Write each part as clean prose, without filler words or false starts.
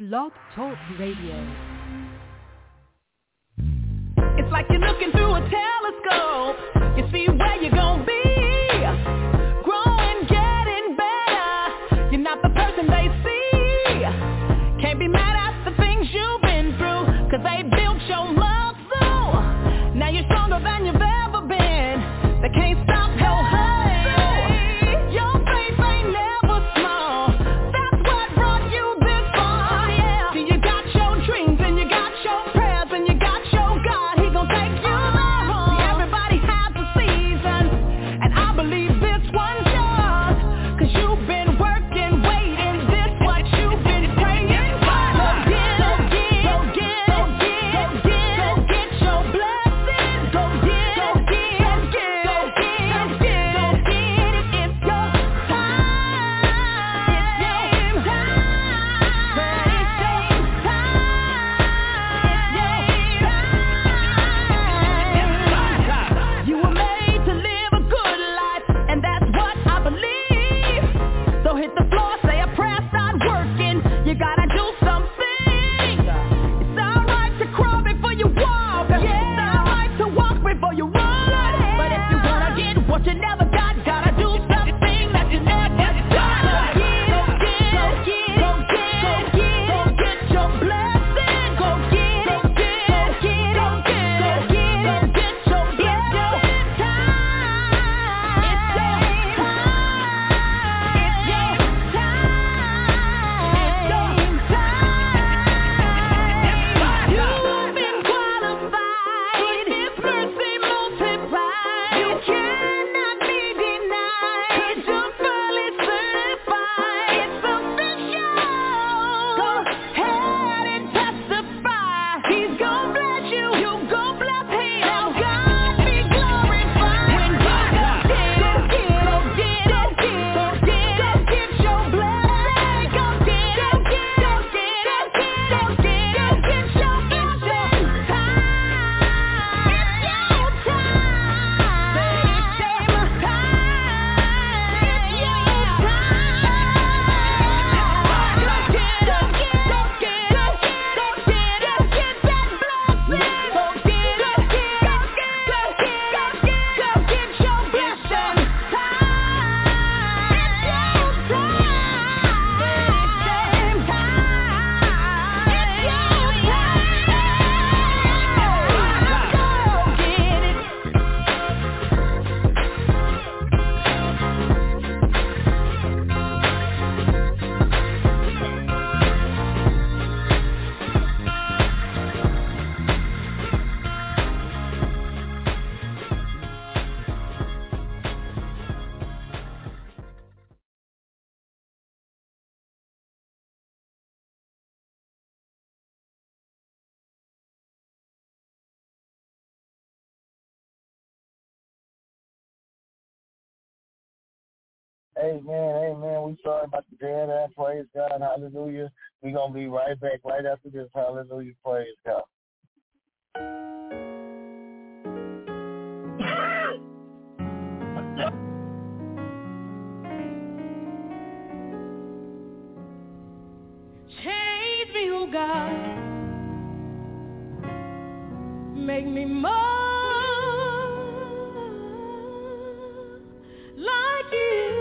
Blog Talk Radio. It's like you're looking through a telescope. You see where you're gonna be. Growing, getting better. You're not the person they see. Can't be mad at the things you've been through, 'cause they built your muscle. Now you're stronger than you've ever been. They can't stop your hustle. Your faith ain't never small. That's what brought you this far. Yeah. See, you got your dreams and you got your prayers and you got your God. He gon' take you there. See, everybody has a season, and I believe this one's yours, 'cause you've been working, waiting. This what you've been praying for. Go get your blessing. Go get. Amen. We sorry about the dead end. Praise God. Hallelujah. We're going to be right back right after this. Hallelujah. Praise God. Change me, oh God. Make me more like you.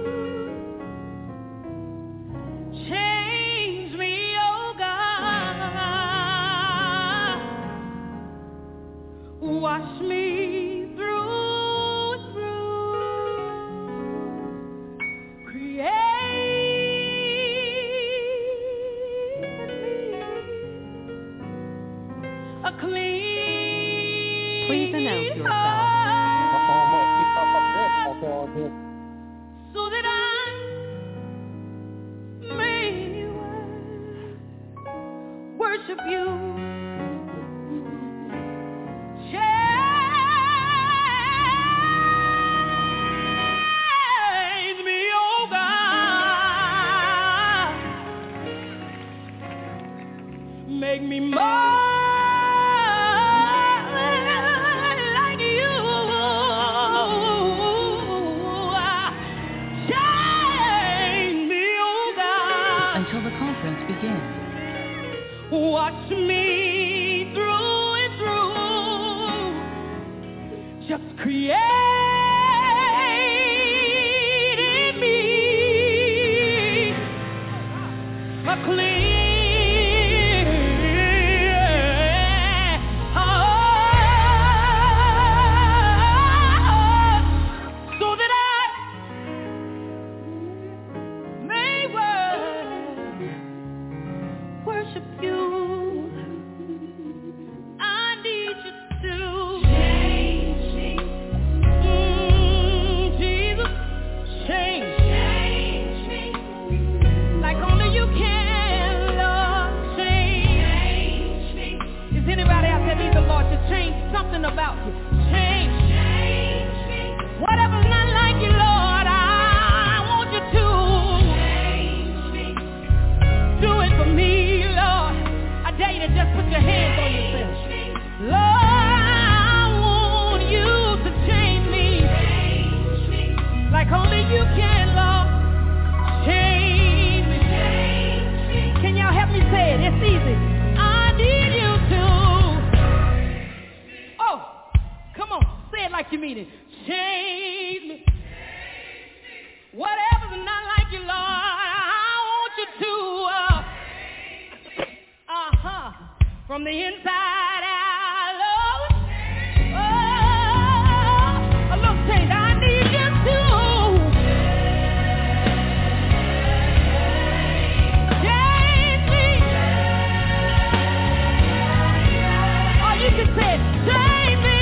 Change me, oh God. Wash me through and through. Create in me a clean. Please announce yourself. So that I may worship you. Change me, oh God. Make me more. Until the conference begins. wash me through and through. Just create in me a clean about you. Change me. Whatever's not like you, Lord, I want you to change me. Do it for me, Lord. I dare you to just put your hands on yourself. Lord, I want you to change me. Like only you can, Lord. Change me. Can y'all help me say it? It's easy. I need you to. Come on, say it like you mean it. Change me. Whatever's not like you, Lord, I want you to. From the inside out, Lord. Oh, a little change. I need you to. Change me. Or you can say, change me.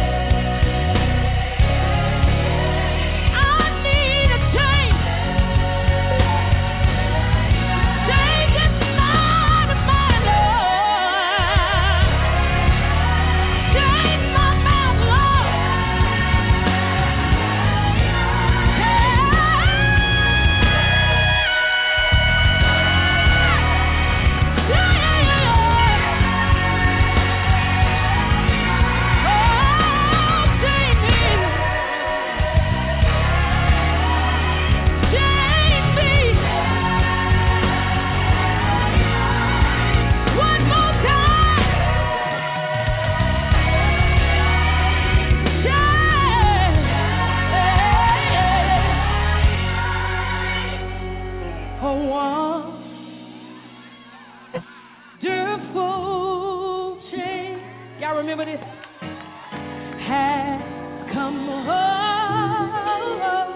Remember this? Has come over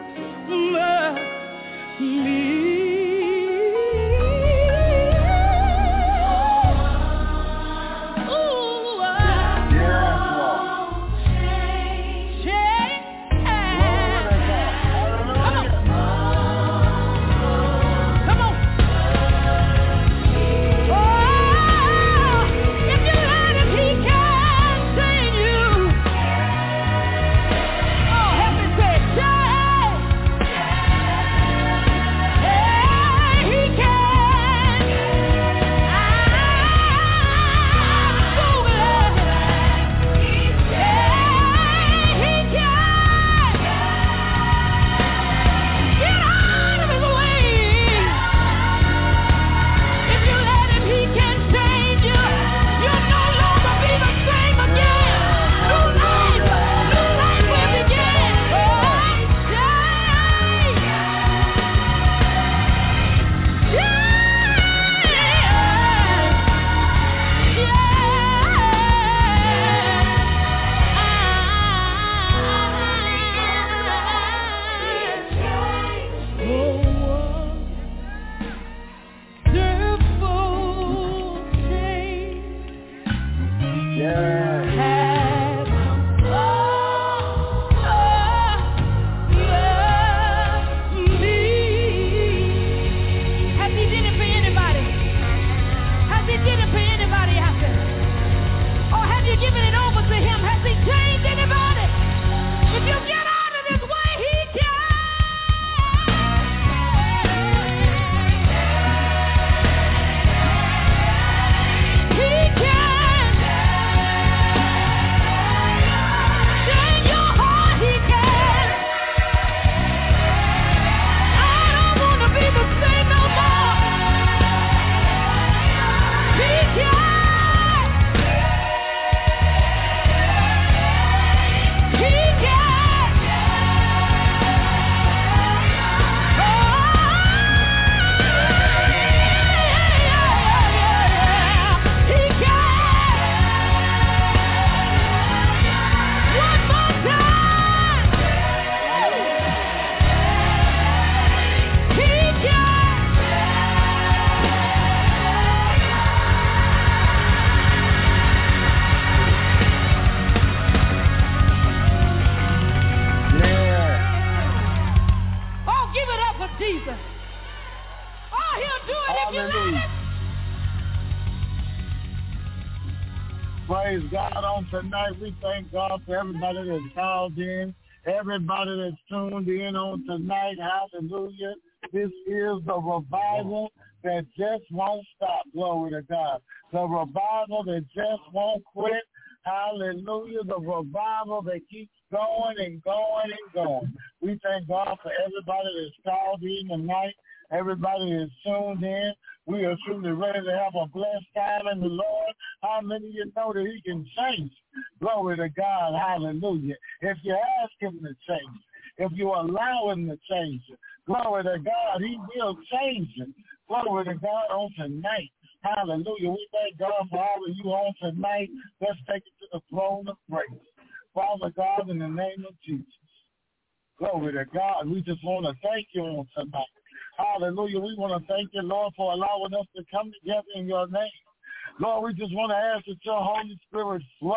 me. Praise God on tonight. We thank God for everybody that's called in, everybody that's tuned in on tonight. Hallelujah. This is the revival that just won't stop. Glory to God. The revival that just won't quit. Hallelujah. The revival that keeps going and going and going. We thank God for everybody that's called in tonight. Everybody is tuned in. We are truly ready to have a blessed time in the Lord. How many of you know that he can change? Glory to God. Hallelujah. If you ask him to change, if you allow him to change it, glory to God, he will change it. Glory to God on tonight. Hallelujah. We thank God for all of you on tonight. Let's take it to the throne of grace. Father God, in the name of Jesus. Glory to God. We just want to thank you on tonight. Hallelujah. We want to thank you, Lord, for allowing us to come together in your name. Lord, we just want to ask that your Holy Spirit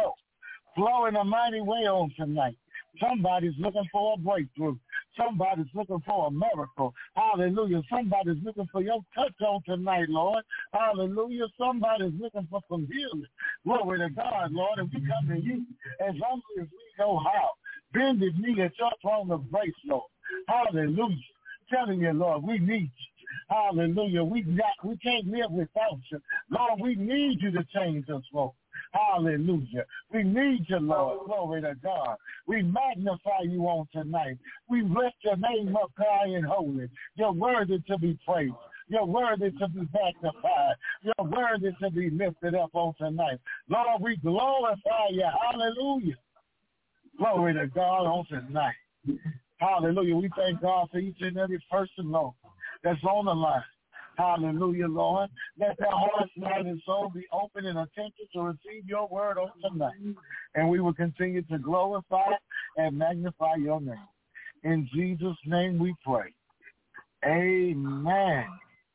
flow in a mighty way on tonight. Somebody's looking for a breakthrough. Somebody's looking for a miracle. Hallelujah. Somebody's looking for your touch on tonight, Lord. Hallelujah. Somebody's looking for some healing. Glory to God, Lord. And we come to you as humbly as we know how. Bended knee at your throne of grace, Lord. Hallelujah. Telling you, Lord, we need you. Hallelujah. We can't live without you. Lord, we need you to change us, Lord. Hallelujah. We need you, Lord. Glory to God. We magnify you on tonight. We lift your name up high and holy. You're worthy to be praised. You're worthy to be magnified. You're worthy to be lifted up on tonight. Lord, we glorify you. Hallelujah. Glory to God on tonight. Hallelujah. We thank God for each and every person, Lord, that's on the line. Hallelujah, Lord. Let their hearts, mind, and soul be open and attentive to receive your word on tonight. And we will continue to glorify and magnify your name. In Jesus' name we pray. Amen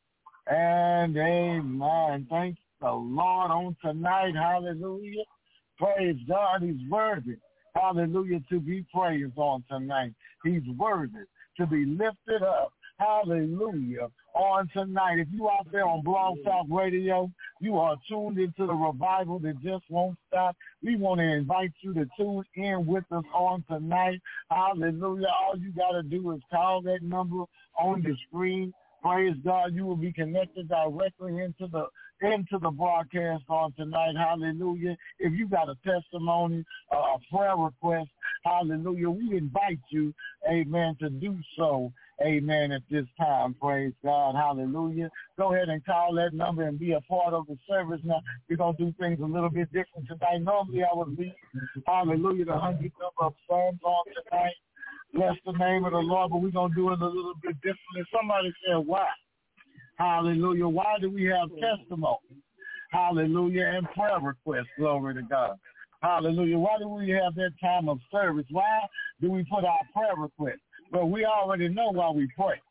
and amen. Thank the Lord on tonight. Hallelujah. Praise God. He's worthy. Hallelujah, to be praised on tonight. He's worthy to be lifted up. Hallelujah. On tonight, if you out there on Blog Talk Radio, you are tuned into the revival that just won't stop. We want to invite you to tune in with us on tonight. Hallelujah. All you got to do is call that number on the screen. Praise God. You will be connected directly into the broadcast on tonight. Hallelujah. If you got a testimony, a prayer request, hallelujah, we invite you, amen, to do so, amen, at this time. Praise God. Hallelujah. Go ahead and call that number and be a part of the service. Now, we're going to do things a little bit different tonight. Normally, I would be, hallelujah, the 100th number of Psalms on tonight. Bless the name of the Lord, but we're going to do it a little bit differently. Somebody said, why? Hallelujah. Why do we have testimony? Hallelujah. And prayer requests. Glory to God. Hallelujah. Why do we have that time of service? Why do we put our prayer requests? Well, we already know why we pray.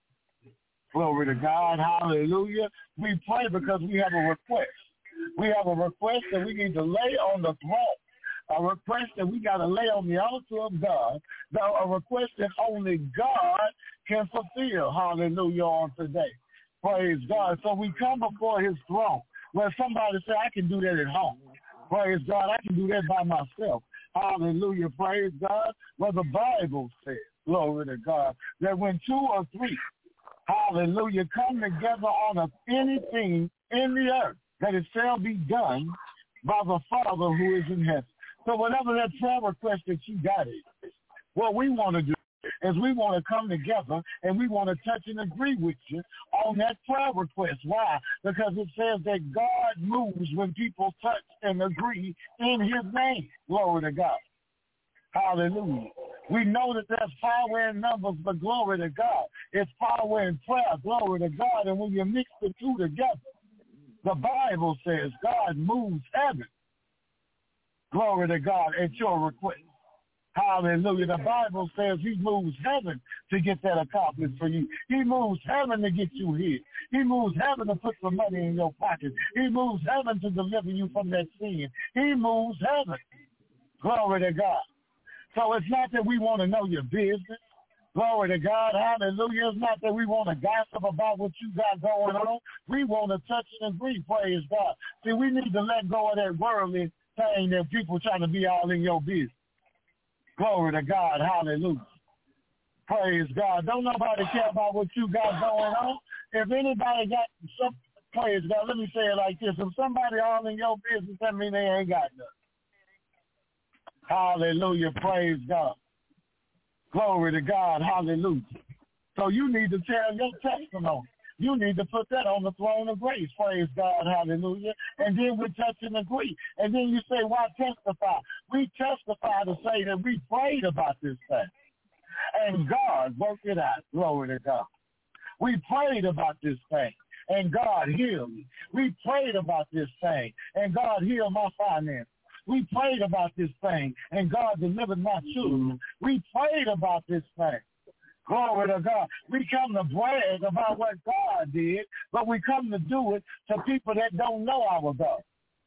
Glory to God. Hallelujah. We pray because we have a request. We have a request that we need to lay on the throne. A request that we got to lay on the altar of God, a request that only God can fulfill, hallelujah, on today. Praise God. So we come before his throne. Well, somebody say, I can do that at home. Praise God. I can do that by myself. Hallelujah. Praise God. Well, the Bible says, glory to God, that when two or three, hallelujah, come together on anything in the earth, that it shall be done by the Father who is in heaven. So whatever that prayer request that you got is, what we want to do is we want to come together and we want to touch and agree with you on that prayer request. Why? Because it says that God moves when people touch and agree in his name. Glory to God. Hallelujah. We know that there's power in numbers, but glory to God. It's power in prayer. Glory to God. And when you mix the two together, the Bible says God moves heaven. Glory to God at your request. Hallelujah. The Bible says he moves heaven to get that accomplished for you. He moves heaven to get you here. He moves heaven to put some money in your pocket. He moves heaven to deliver you from that sin. He moves heaven. Glory to God. So it's not that we want to know your business. Glory to God. Hallelujah. It's not that we want to gossip about what you got going on. We want to touch and agree. Praise God. See, we need to let go of that worldly thing than people trying to be all in your business. Glory to God. Hallelujah. Praise God. Don't nobody care about what you got going on. If anybody got some, praise God, let me say it like this. If somebody all in your business, that means they ain't got nothing. Hallelujah. Praise God. Glory to God. Hallelujah. So you need to tell your testimony. You need to put that on the throne of grace. Praise God. Hallelujah. And then we touch and agree. And then you say, why testify? We testify to say that we prayed about this thing. And God worked it out. Glory to God. We prayed about this thing. And God healed me. We prayed about this thing. And God healed my finances. We prayed about this thing. And God delivered my children. We prayed about this thing. Glory to God. We come to brag about what God did, but we come to do it to people that don't know our God.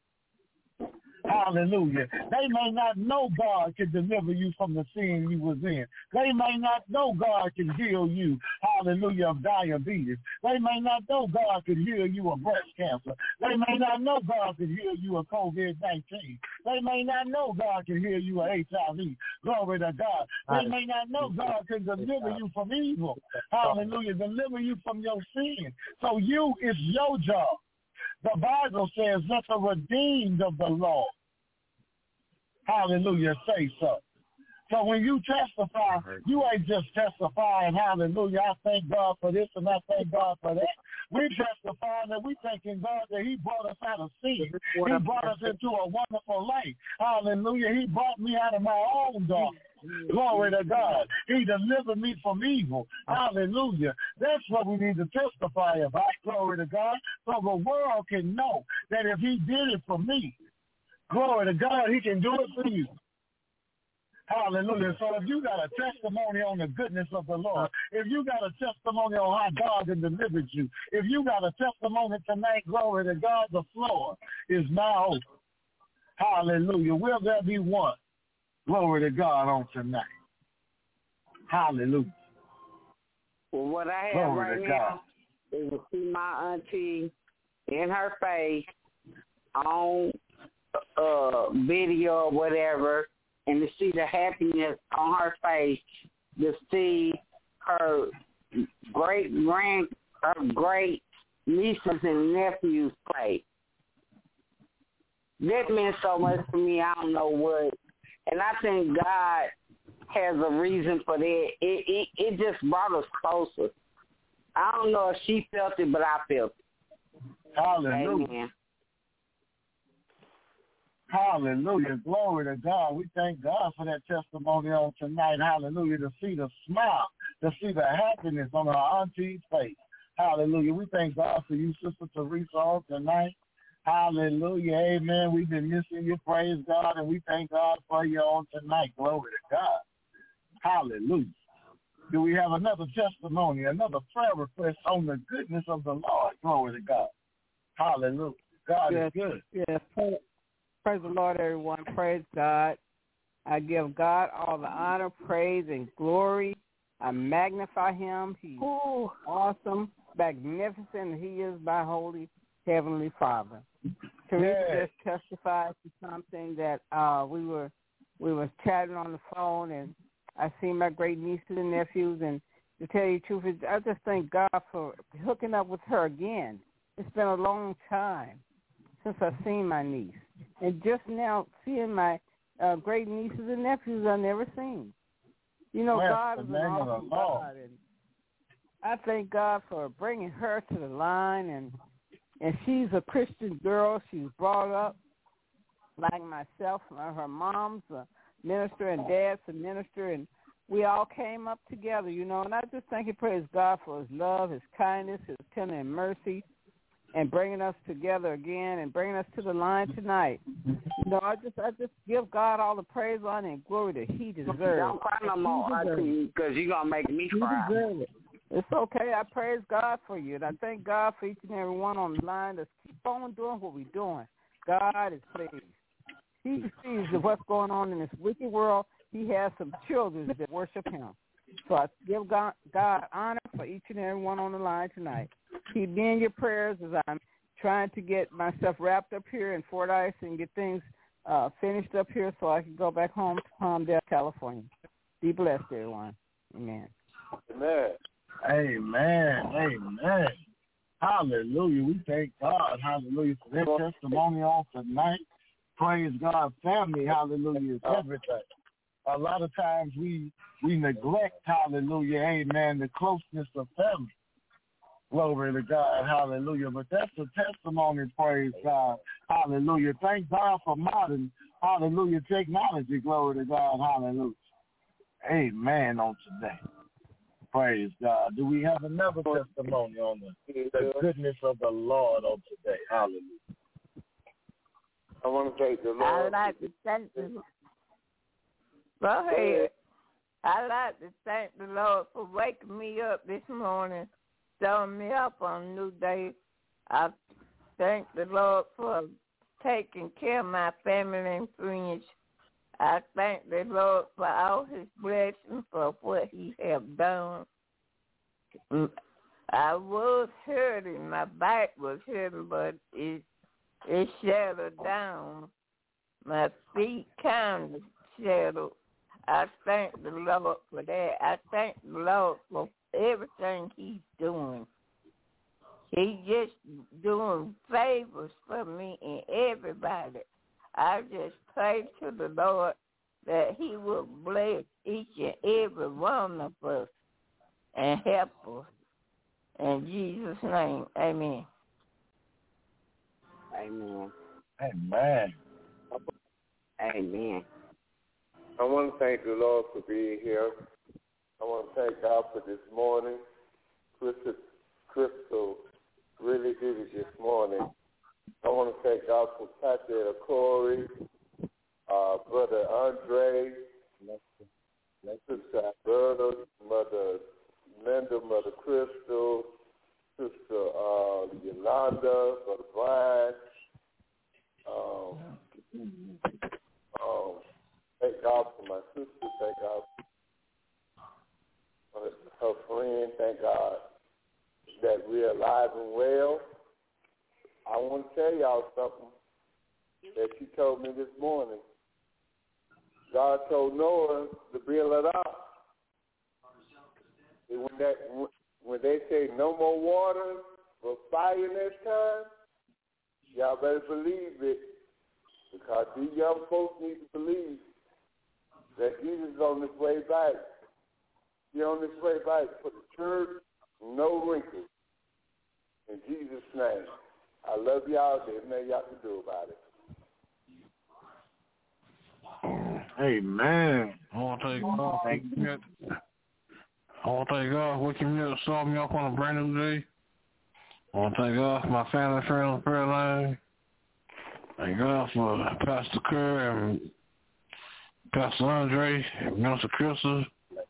Hallelujah. They may not know God can deliver you from the sin you was in. They may not know God can heal you, hallelujah, of diabetes. They may not know God can heal you of breast cancer. They may not know God can heal you of COVID-19. They may not know God can heal you of HIV. Glory to God. They may not know God can deliver you from evil. Hallelujah. Deliver you from your sin. So it's your job. The Bible says, let the redeemed of the Lord, hallelujah, say so. So when you testify, you ain't just testifying, hallelujah, I thank God for this and I thank God for that. We testify that we thanking God that he brought us out of sin. He brought us into a wonderful life. Hallelujah. He brought me out of my own darkness. Glory to God. He delivered me from evil. Hallelujah. That's what we need to testify about. Glory to God. So the world can know that if he did it for me, glory to God, he can do it for you. Hallelujah. So if you got a testimony on the goodness of the Lord, if you got a testimony on how God has delivered you, if you got a testimony tonight, glory to God, the floor is now open. Hallelujah. Will there be one? Glory to God on tonight. Hallelujah. Well, what I have right now is to see my auntie in her face on video or whatever, and to see the happiness on her face, to see her great nieces and nephews play. That meant so much to me, I don't know what. And I think God has a reason for that. It just brought us closer. I don't know if she felt it, but I felt it. Hallelujah. Amen. Hallelujah. Glory to God. We thank God for that testimony on tonight. Hallelujah. To see the smile, to see the happiness on our auntie's face. Hallelujah. We thank God for you, Sister Teresa, on tonight. Hallelujah. Amen. We've been missing you. Praise God. And we thank God for you on tonight. Glory to God. Hallelujah. Do we have another testimony, another prayer request on the goodness of the Lord? Glory to God. Hallelujah. God is good. Yes. Praise the Lord, everyone. Praise God. I give God all the honor, praise, and glory. I magnify him. He's awesome, magnificent. He is my holy Heavenly Father. Teresa just testified to something that we were chatting on the phone, and I seen my great nieces and nephews, and to tell you the truth, I just thank God for hooking up with her again. It's been a long time since I've seen my niece, and just now seeing my great nieces and nephews I've never seen. You know, God is an awesome God, and I thank God for bringing her to the line, and she's a Christian girl. She's brought up like myself. Her mom's a minister and dad's a minister, and we all came up together, you know. And I just thank and praise God for his love, his kindness, his tender mercy, and bringing us together again and bringing us to the line tonight. You know, I just give God all the praise, honor, and glory that he deserves. Don't cry no more, Auntie, because you're going to make me cry. It's okay. I praise God for you, and I thank God for each and every one on the line. Let's keep on doing what we're doing. God is pleased. He sees what's going on in this wicked world. He has some children that worship him. So I give God honor for each and every one on the line tonight. Keep me in your prayers as I'm trying to get myself wrapped up here in Fordyce and get things finished up here so I can go back home to Palmdale, California. Be blessed, everyone. Amen. Amen. Amen. Amen. Hallelujah. We thank God. Hallelujah for this testimony on tonight. Praise God. Family, hallelujah, is everything. A lot of times we neglect, hallelujah, amen, the closeness of family. Glory to God, hallelujah. But that's a testimony, praise God, hallelujah. Thank God for modern, hallelujah, technology, glory to God, hallelujah. Amen on today. Praise God. Do we have another testimony on the goodness of the Lord on today? Hallelujah. I want to thank the Lord. I'd like to thank the Go ahead. I'd like to thank the Lord for waking me up this morning, starting me up on a new day. I thank the Lord for taking care of my family and friends. I thank the Lord for all his blessings, for what he has done. I was hurting. My back was hurting, but it settled down. My feet kind of settled. I thank the Lord for that. I thank the Lord for everything he's doing. He's just doing favors for me and everybody. I just pray to the Lord that he will bless each and every one of us and help us. In Jesus' name, amen. Amen. Amen. Amen. I want to thank the Lord for being here. I want to thank God for this morning. Crystal really did it this morning. I want to thank God for Pastor Corey, Brother Andre, Sister Alberta, Mother Linda, Mother Crystal, Sister Yolanda, Brother Brian. Thank God for my sister. Thank God for her friend. Thank God that we're alive and well. I want to tell y'all something that she told me this morning. God told Noah to build it up. When they say no more water or fire next time, y'all better believe it, because these young folks need to believe that Jesus is on his way back. He's on his way back for the church, no wrinkles. In Jesus' name. I love y'all. There's nothing y'all can do about it. Amen. I want to thank God for waking me up, starting me off on a brand new day. I want to thank God for my family and friends on the prayer line. Thank God for Pastor Kerr and Pastor Andre, Minister Crystal,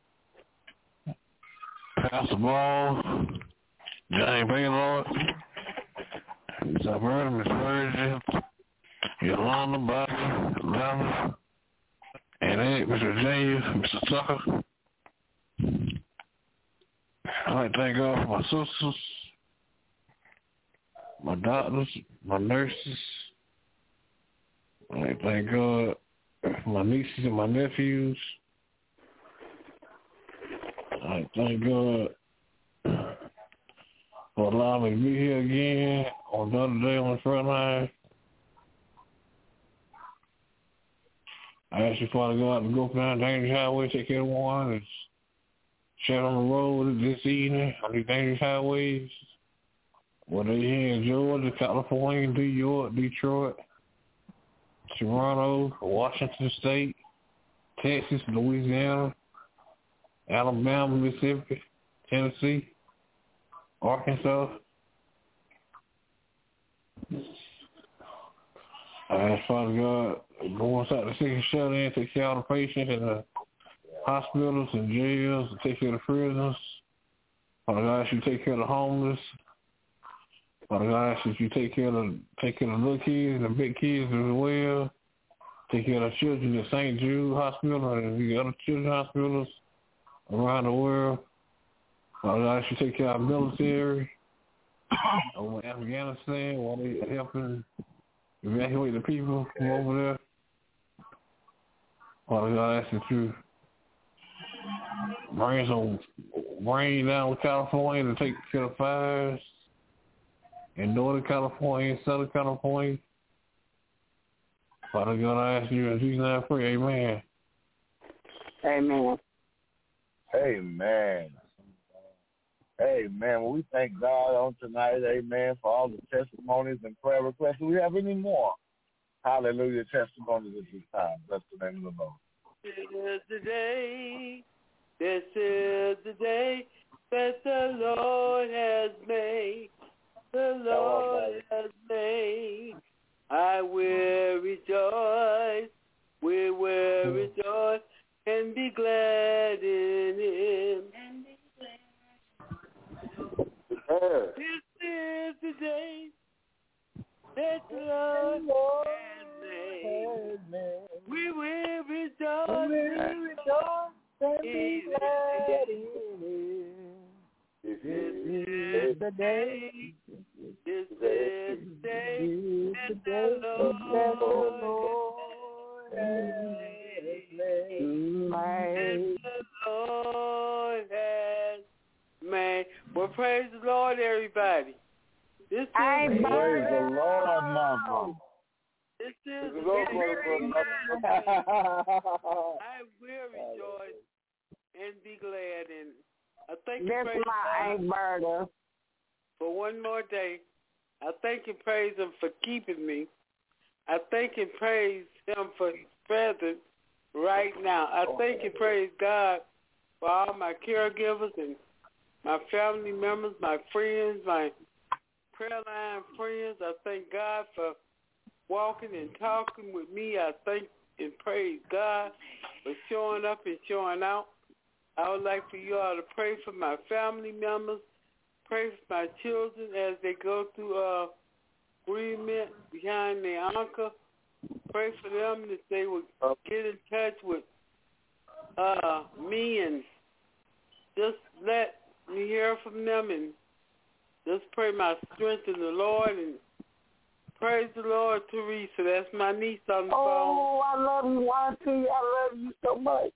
Pastor Ball, Johnny Baylord, Miss Alberta, Miss Virgin, Yolanda, Bobby, Lana, and Mr. James, Mr. Tucker. I'd like to thank God for my sisters, my doctors, my nurses. I'd like to thank God for my nieces and my nephews. I'd like to thank God for allowing me to be here again on another day on the front line. I ask you, Father God, to go down dangerous highways, take care of one that's shut on the road this evening on these dangerous highways, whether they're here in Georgia, California, New York, Detroit, Toronto, Washington State, Texas, Louisiana, Alabama, Mississippi, Tennessee, Arkansas. I ask Father God, go inside the sick and shut in, take care of the patients in the hospitals and jails, and take care of the prisoners. Father God, I ask you to take care of the homeless. Father God, I ask you to take care of the little kids and the big kids as well. Take care of the children at St. Jude Hospital and the other children's hospitals around the world. Father God, I ask you to take care of our military over Afghanistan while they're helping evacuate the people from over there. Father God, I ask that you bring some rain down to California to take care of fires in Northern California, Southern California. Father God, I ask you in Jesus' name I pray, amen. Amen. Amen. Amen. Well, we thank God on tonight, amen, for all the testimonies and prayer requests. Do we have any more? Hallelujah, testimonies at this time. Bless the name of the Lord. This is the day that the Lord has made. The Lord has made. I will rejoice. We will rejoice and be glad in Him. This is the day that the Lord has made. We will rejoice and be glad in Him. This is the day. This is the day that the Lord has made. The Lord has made. Well, praise the Lord, everybody. This is praise the Lord, Mama. This is the day. I will rejoice and be glad in it. I thank you, That's praise my Aunt Berta. For one more day. I thank and praise Him for keeping me. I thank and praise Him for His presence right now. I thank and praise God for all my caregivers and my family members, my friends, my prayer line friends. I thank God for walking and talking with me. I thank and praise God for showing up and showing out. I would like for you all to pray for my family members, pray for my children as they go through bereavement behind their uncle. Pray for them that they will get in touch with me and just let me hear from them and just pray my strength in the Lord and praise the Lord, Teresa. That's my niece on the phone. Oh, I love you, Auntie. I love you so much.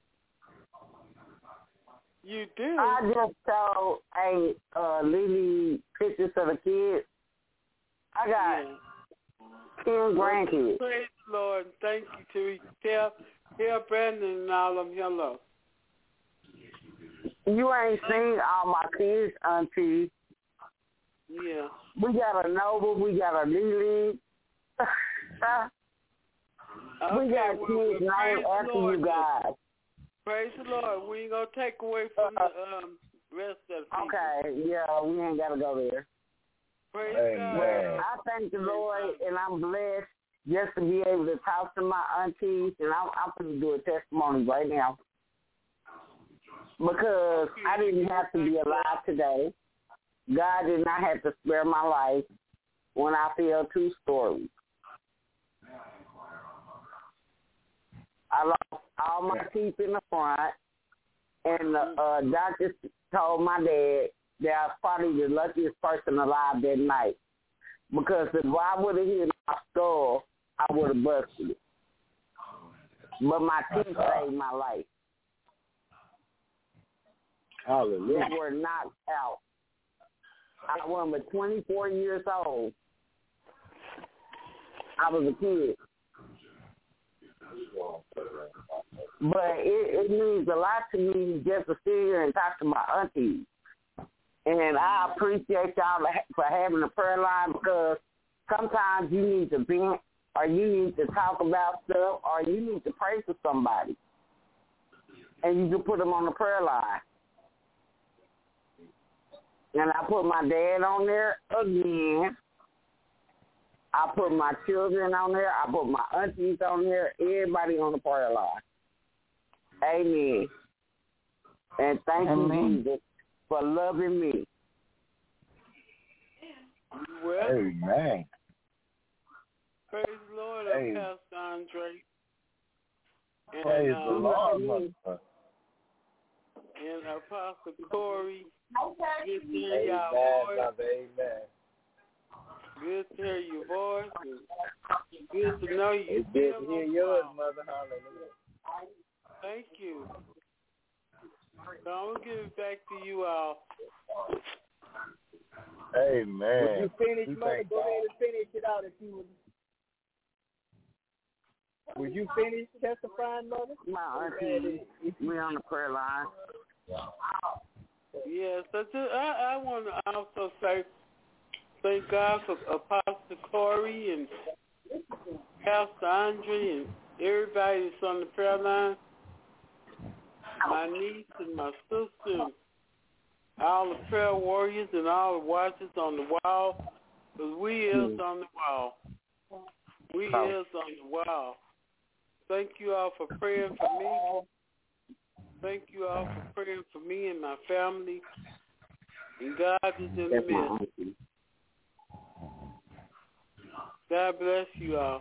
You do? I just told Lily pictures of the kids. I got 10 grandkids. Praise the Lord. Thank you, Teresa. Tell Brandon and all of them hello. You ain't seen all my kids, Auntie. Yeah. We got a Nova. We got a Lily. We got kids named after you guys. Praise the Lord. We ain't going to take away from the rest of the people. Okay, yeah, we ain't got to go there. Praise God. I thank the Lord, and I'm blessed just to be able to talk to my aunties, and I'm going to do a testimony right now. Because I didn't have to be alive today. God did not have to spare my life when I fell 2 stories. I lost all my teeth in the front, and the doctor told my dad that I was probably the luckiest person alive that night. Because if I would have hit my skull, I would have busted it. But my teeth saved my life. Hallelujah. They were knocked out. I was but 24 years old. I was a kid. But it means a lot to me just to sit here and talk to my aunties. And I appreciate y'all for having a prayer line because sometimes you need to vent or you need to talk about stuff or you need to pray for somebody. And you can put them on the prayer line. And I put my dad on there again. I put my children on there. I put my aunties on there. Everybody on the prayer line. Amen. And thank you, Jesus, for loving me. Well, amen. Praise the Lord, Pastor Andre. And, praise the Lord, and Apostle Corey. Good to hear amen, y'all voice. Brother, amen. Good to hear your voice. Good to know you. It's good to hear yours, Mother. Hallelujah. Thank you. So I'm going to give it back to you all. Amen. Would you finish, Mother? Go ahead and finish it out if you would. Would you finish testifying, Mother? My auntie, we on the prayer line. Yes, I want to also say thank God for Apostle Corey and Pastor Andre and everybody that's on the prayer line. My niece and my sister and all the prayer warriors and all the watchers on the wall. Because we is on the wall. We is on the wall. Thank you all for praying for me. Thank you all for praying for me and my family. And God is in the midst. God bless you all.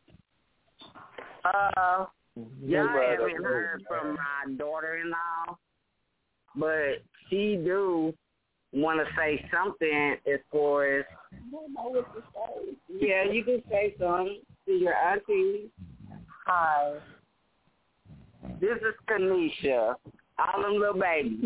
Y'all haven't heard from my daughter-in-law, but she do want to say something as far as, I don't know what to say. Yeah, you can say something to your auntie. Hi. This is Kanisha. All them little babies.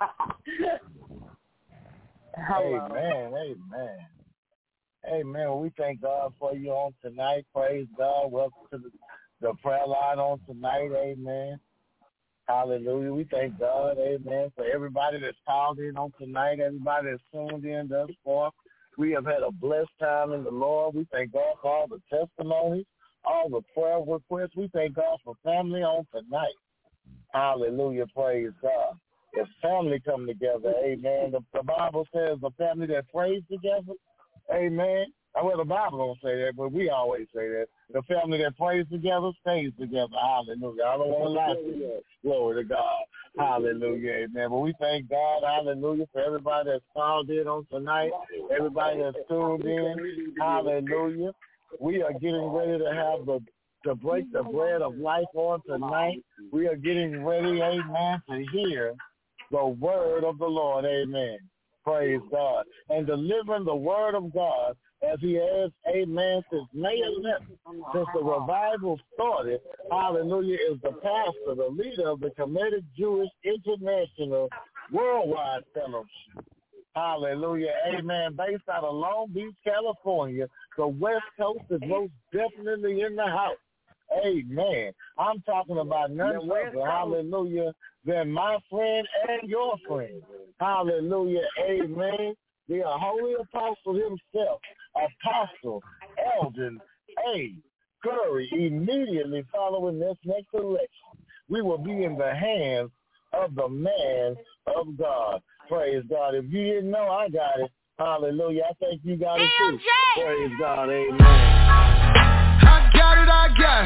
Amen. Amen. We thank God for you on tonight. Praise God. Welcome to the prayer line on tonight. Amen. Hallelujah. We thank God. Amen. For everybody that's called in on tonight, everybody that's tuned in thus far. We have had a blessed time in the Lord. We thank God for all the testimonies, all the prayer requests. We thank God for family on tonight. Hallelujah. Praise God. If family come together, amen. The Bible says the family that prays together, amen. Well, the Bible don't say that, but we always say that. The family that prays together stays together. Hallelujah. I don't want to lie to you. Glory to God. Hallelujah. Amen. But we thank God, hallelujah, for everybody that's called in on tonight, everybody that's tuned in. Hallelujah. We are getting ready to have to break the bread of life on tonight. We are getting ready, amen, to hear the word of the Lord. Amen. Praise God. And delivering the word of God as he has, amen, since May 11th, since the revival started, hallelujah, is the pastor, the leader of the Committed Jewish International Worldwide Fellowship. Hallelujah, amen. Based out of Long Beach, California, the West Coast is most definitely in the house. Amen. I'm talking about none other, hallelujah, than my friend and your friend. Hallelujah, amen. The holy apostle himself, Apostle Eldon A. Curry, immediately following this next election, we will be in the hands of the man of God. Praise God. If you didn't know, I got it. Hallelujah. I think you got it too. Praise God. Amen. I got it.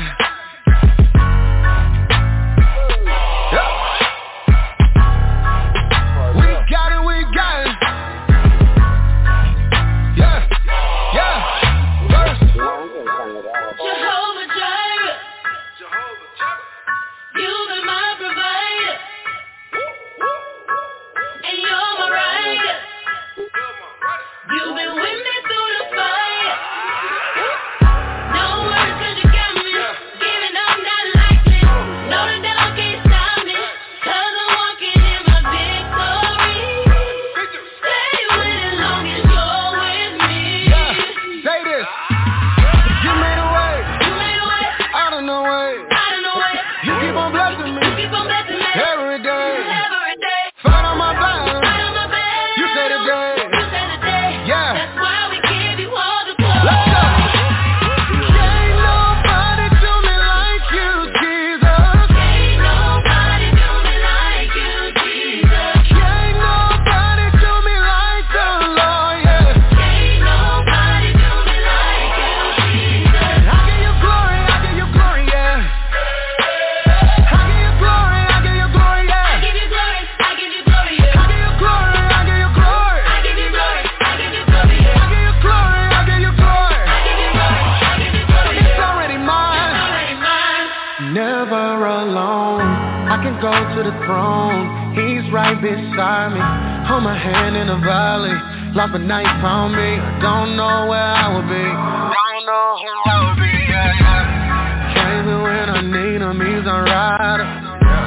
Yeah. We got it. Jehovah Jireh, you've been my provider, and you're my rider. You've been with me through the fire. No words could you got me, giving up not likely. No, the devil can't stop me, 'cause I'm walking in my victory. Stay with as long as you're with me. Yeah, say this. You made a way. Out of no way. You keep on blessing me. Every day. Fight on my back. You say the day. Yeah. That's why we give you all the glory. Let's go. Can't nobody do me like you, Jesus. Can't nobody do me like you, Jesus. Can't nobody do me like the Lord, yeah. Can't nobody do me like you, Jesus. I give you glory, yeah. I give you glory, yeah. I give you glory, yeah. I give you glory, yeah. I give you glory, I give you glory, yeah. I give you glory, I give you glory. I give you glory, I give you glory, yeah. I give you glory, I give you glory. I give you glory, I give you glory, yeah. It's already mine. Already mine. Never alone, I can go to the throne. He's right beside me. Hold my hand in the valley. Life at night found me. I don't know where I would be. Don't know who I would be. Yeah. Came in when I need him. He's a rider.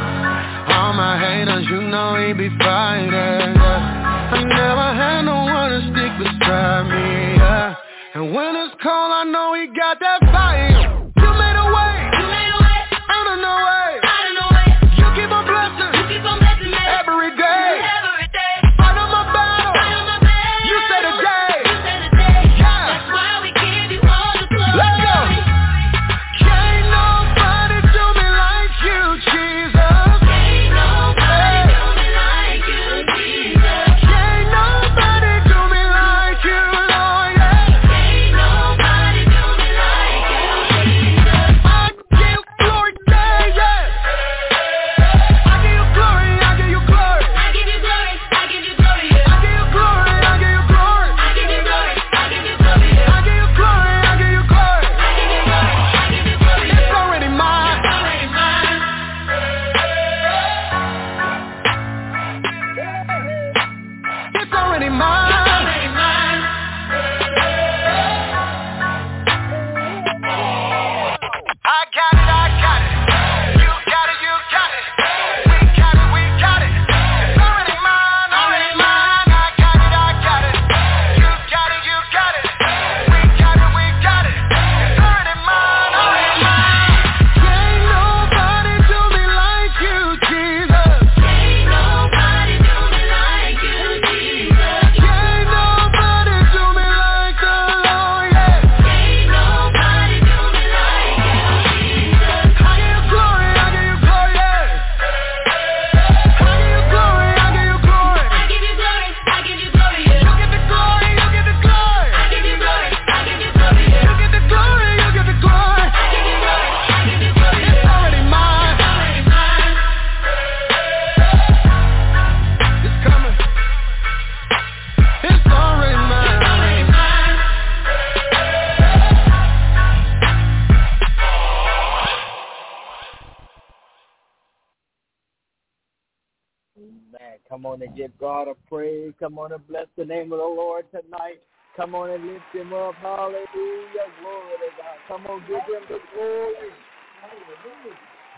Come on and give God a praise. Come on and bless the name of the Lord tonight. Come on and lift him up. Hallelujah. Glory to God. Come on, give him the glory. Hallelujah.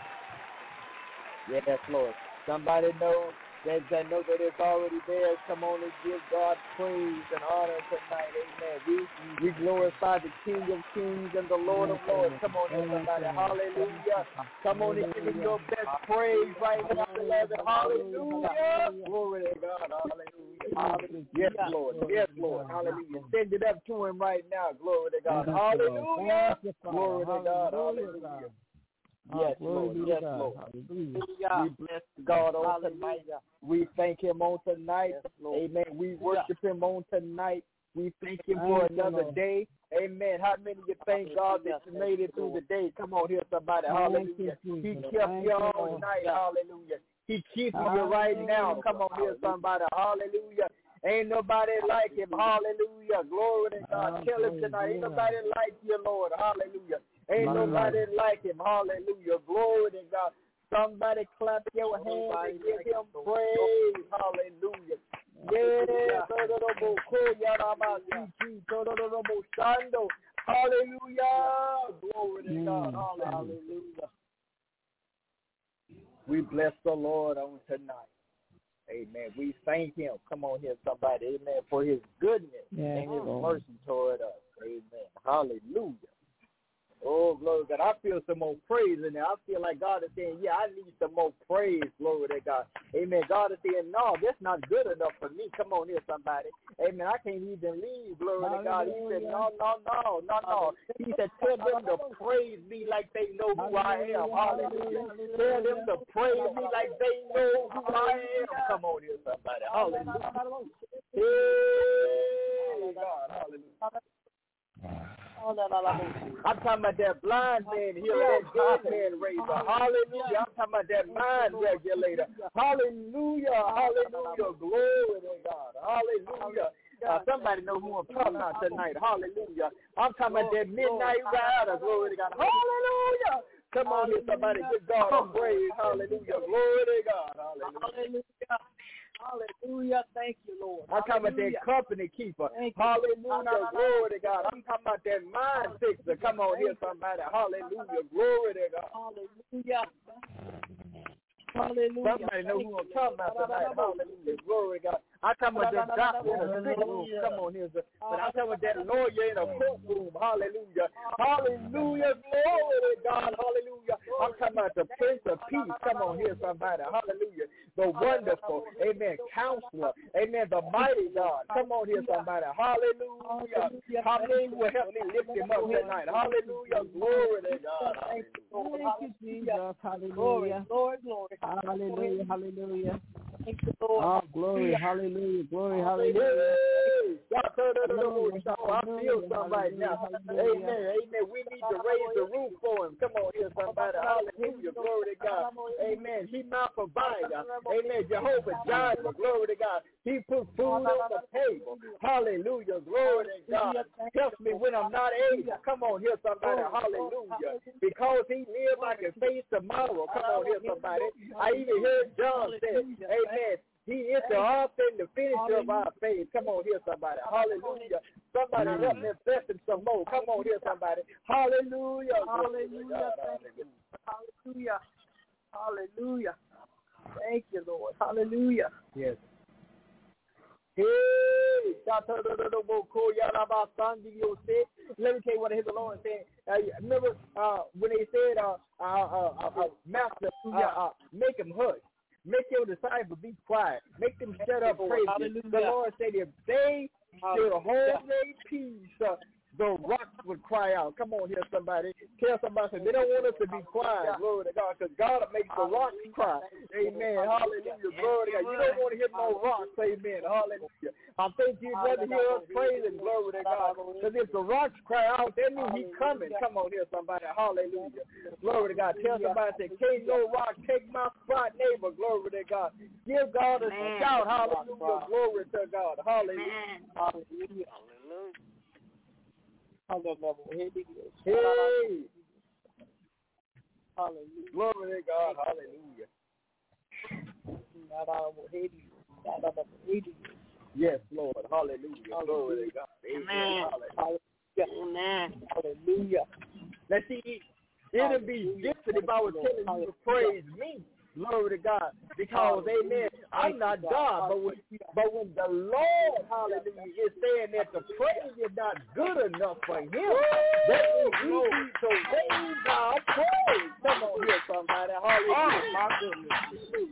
Yes, Lord. Somebody know that it's already there. Come on and give God praise and honor tonight. Amen. We glorify the King of Kings and the Lord of Lords. Come on, everybody. Hallelujah. Come on and give him your best praise right now, beloved. Hallelujah. Glory to God. Hallelujah. Yes, Lord. Yes, Lord. Hallelujah. Send it up to him right now. Glory to God. Hallelujah. Glory to God. Hallelujah. Yes, Lord. Yes, Lord. We bless God on tonight. We thank him on tonight. Amen. We worship him on tonight. We thank him for another day. Amen. How many of you thank God that you made it through the day? Come on here, somebody. Hallelujah. He kept you all night. Hallelujah. He keeps you right now. Come on here, somebody. Hallelujah. Ain't nobody like him. Hallelujah. Glory to God. Tell him tonight. Ain't nobody like you, Lord. Hallelujah. Ain't nobody like him. Hallelujah. Glory to God. Somebody clap your hands and give him praise. Hallelujah. Yeah. Hallelujah. Glory to God. Hallelujah. We bless the Lord on tonight. Amen. We thank him. Come on here, somebody. Amen. For his goodness and his mercy toward us. Amen. Hallelujah. Oh, glory to God. I feel some more praise in there. I feel like God is saying, yeah, I need some more praise. Glory to God. Amen. God is saying, no, that's not good enough for me. Come on here, somebody. Amen. I can't even leave. Glory to God. He said, no. He said, tell them to praise me like they know who I am. Hallelujah. Tell them to praise me like they know who I am. Come on here, somebody. Hallelujah. Hey, God. Hallelujah. I'm talking about that blind man here, that dead man raiser. Hallelujah. I'm talking about that mind regulator. Hallelujah. Hallelujah. Glory to God. Hallelujah. Somebody know who I'm talking about tonight. Hallelujah. I'm talking about that midnight rider. Glory to God. Hallelujah. Come on here, somebody. Give God a praise. Hallelujah. Glory to God. Hallelujah. Hallelujah. Thank you, Lord. I'm talking about that company keeper. Hallelujah. Glory to God. I'm talking about that mind fixer. Come on here, somebody. Hallelujah. Glory to God. Hallelujah. Hallelujah. Somebody know who I'm talking about tonight. Hallelujah. Glory to God. I'm talking about that doctor in a sick room. Come on here, sir. But I'm talking about that lawyer in a courtroom. Hallelujah. Hallelujah. Glory to God. Hallelujah. I'm talking about the Prince of Peace. Come on here, somebody. Hallelujah. The wonderful, amen, counselor. Amen. The mighty God. Come on here, somebody. Hallelujah. How many will help me lift him up tonight? Hallelujah. Glory to God. Thank you, Jesus. Hallelujah. Lord, glory. Hallelujah. Hallelujah. Thank you, Lord. Oh, glory. Hallelujah. Glory. Hallelujah. I feel somebody now. Amen. Amen. We need to raise the roof for him. Come on here, somebody. Hallelujah. Glory to God. Amen. He my provider. Amen. Jehovah Jireh. Glory to God. He put food on the table. Hallelujah. Glory to God. Helps me when I'm not able. Come on here, somebody. Hallelujah. Because he lives, I can face tomorrow. Come on here, somebody. I even heard John say, amen. He is the author and the finisher of our faith. Come on here, somebody. Hallelujah. Somebody help me bless him some more. Come on here, somebody. Hallelujah. Hallelujah. Hallelujah. Hallelujah. Thank you, Lord. Hallelujah. Yes. Hey, let me tell you what I hear the Lord saying. Remember when they said, Master, make him hush. Make your disciples be quiet. Make them shut up, praise you. The Lord said if they should hold their peace, the rocks would cry out. Come on here, somebody. Tell somebody, they don't want us to be quiet. Glory to God, because God makes the rocks cry. Amen. Hallelujah. Glory to God. You don't want to hear no rocks. Amen. Hallelujah. I think you'd rather hear us praising. Glory to God. Because if the rocks cry out, that means he's coming. Come on here, somebody. Hallelujah. Glory to God. Tell somebody, say, can't no rock take my spot, neighbor. Glory to God. Give God a shout. Hallelujah. Glory to God. Hallelujah. Hallelujah. Hallelujah. Hey. Hallelujah. Glory to God. Hallelujah. Yes, Lord. Hallelujah. Glory to God. Amen. Hallelujah. Amen. Hallelujah. Now see, it'll be different if I was telling you to praise me. Glory to God. Because, amen, I'm not God. But when the Lord, hallelujah, is saying that the praise is not good enough for him, that means we need to raise our praise. Come on here, somebody. Hallelujah. Oh, my goodness.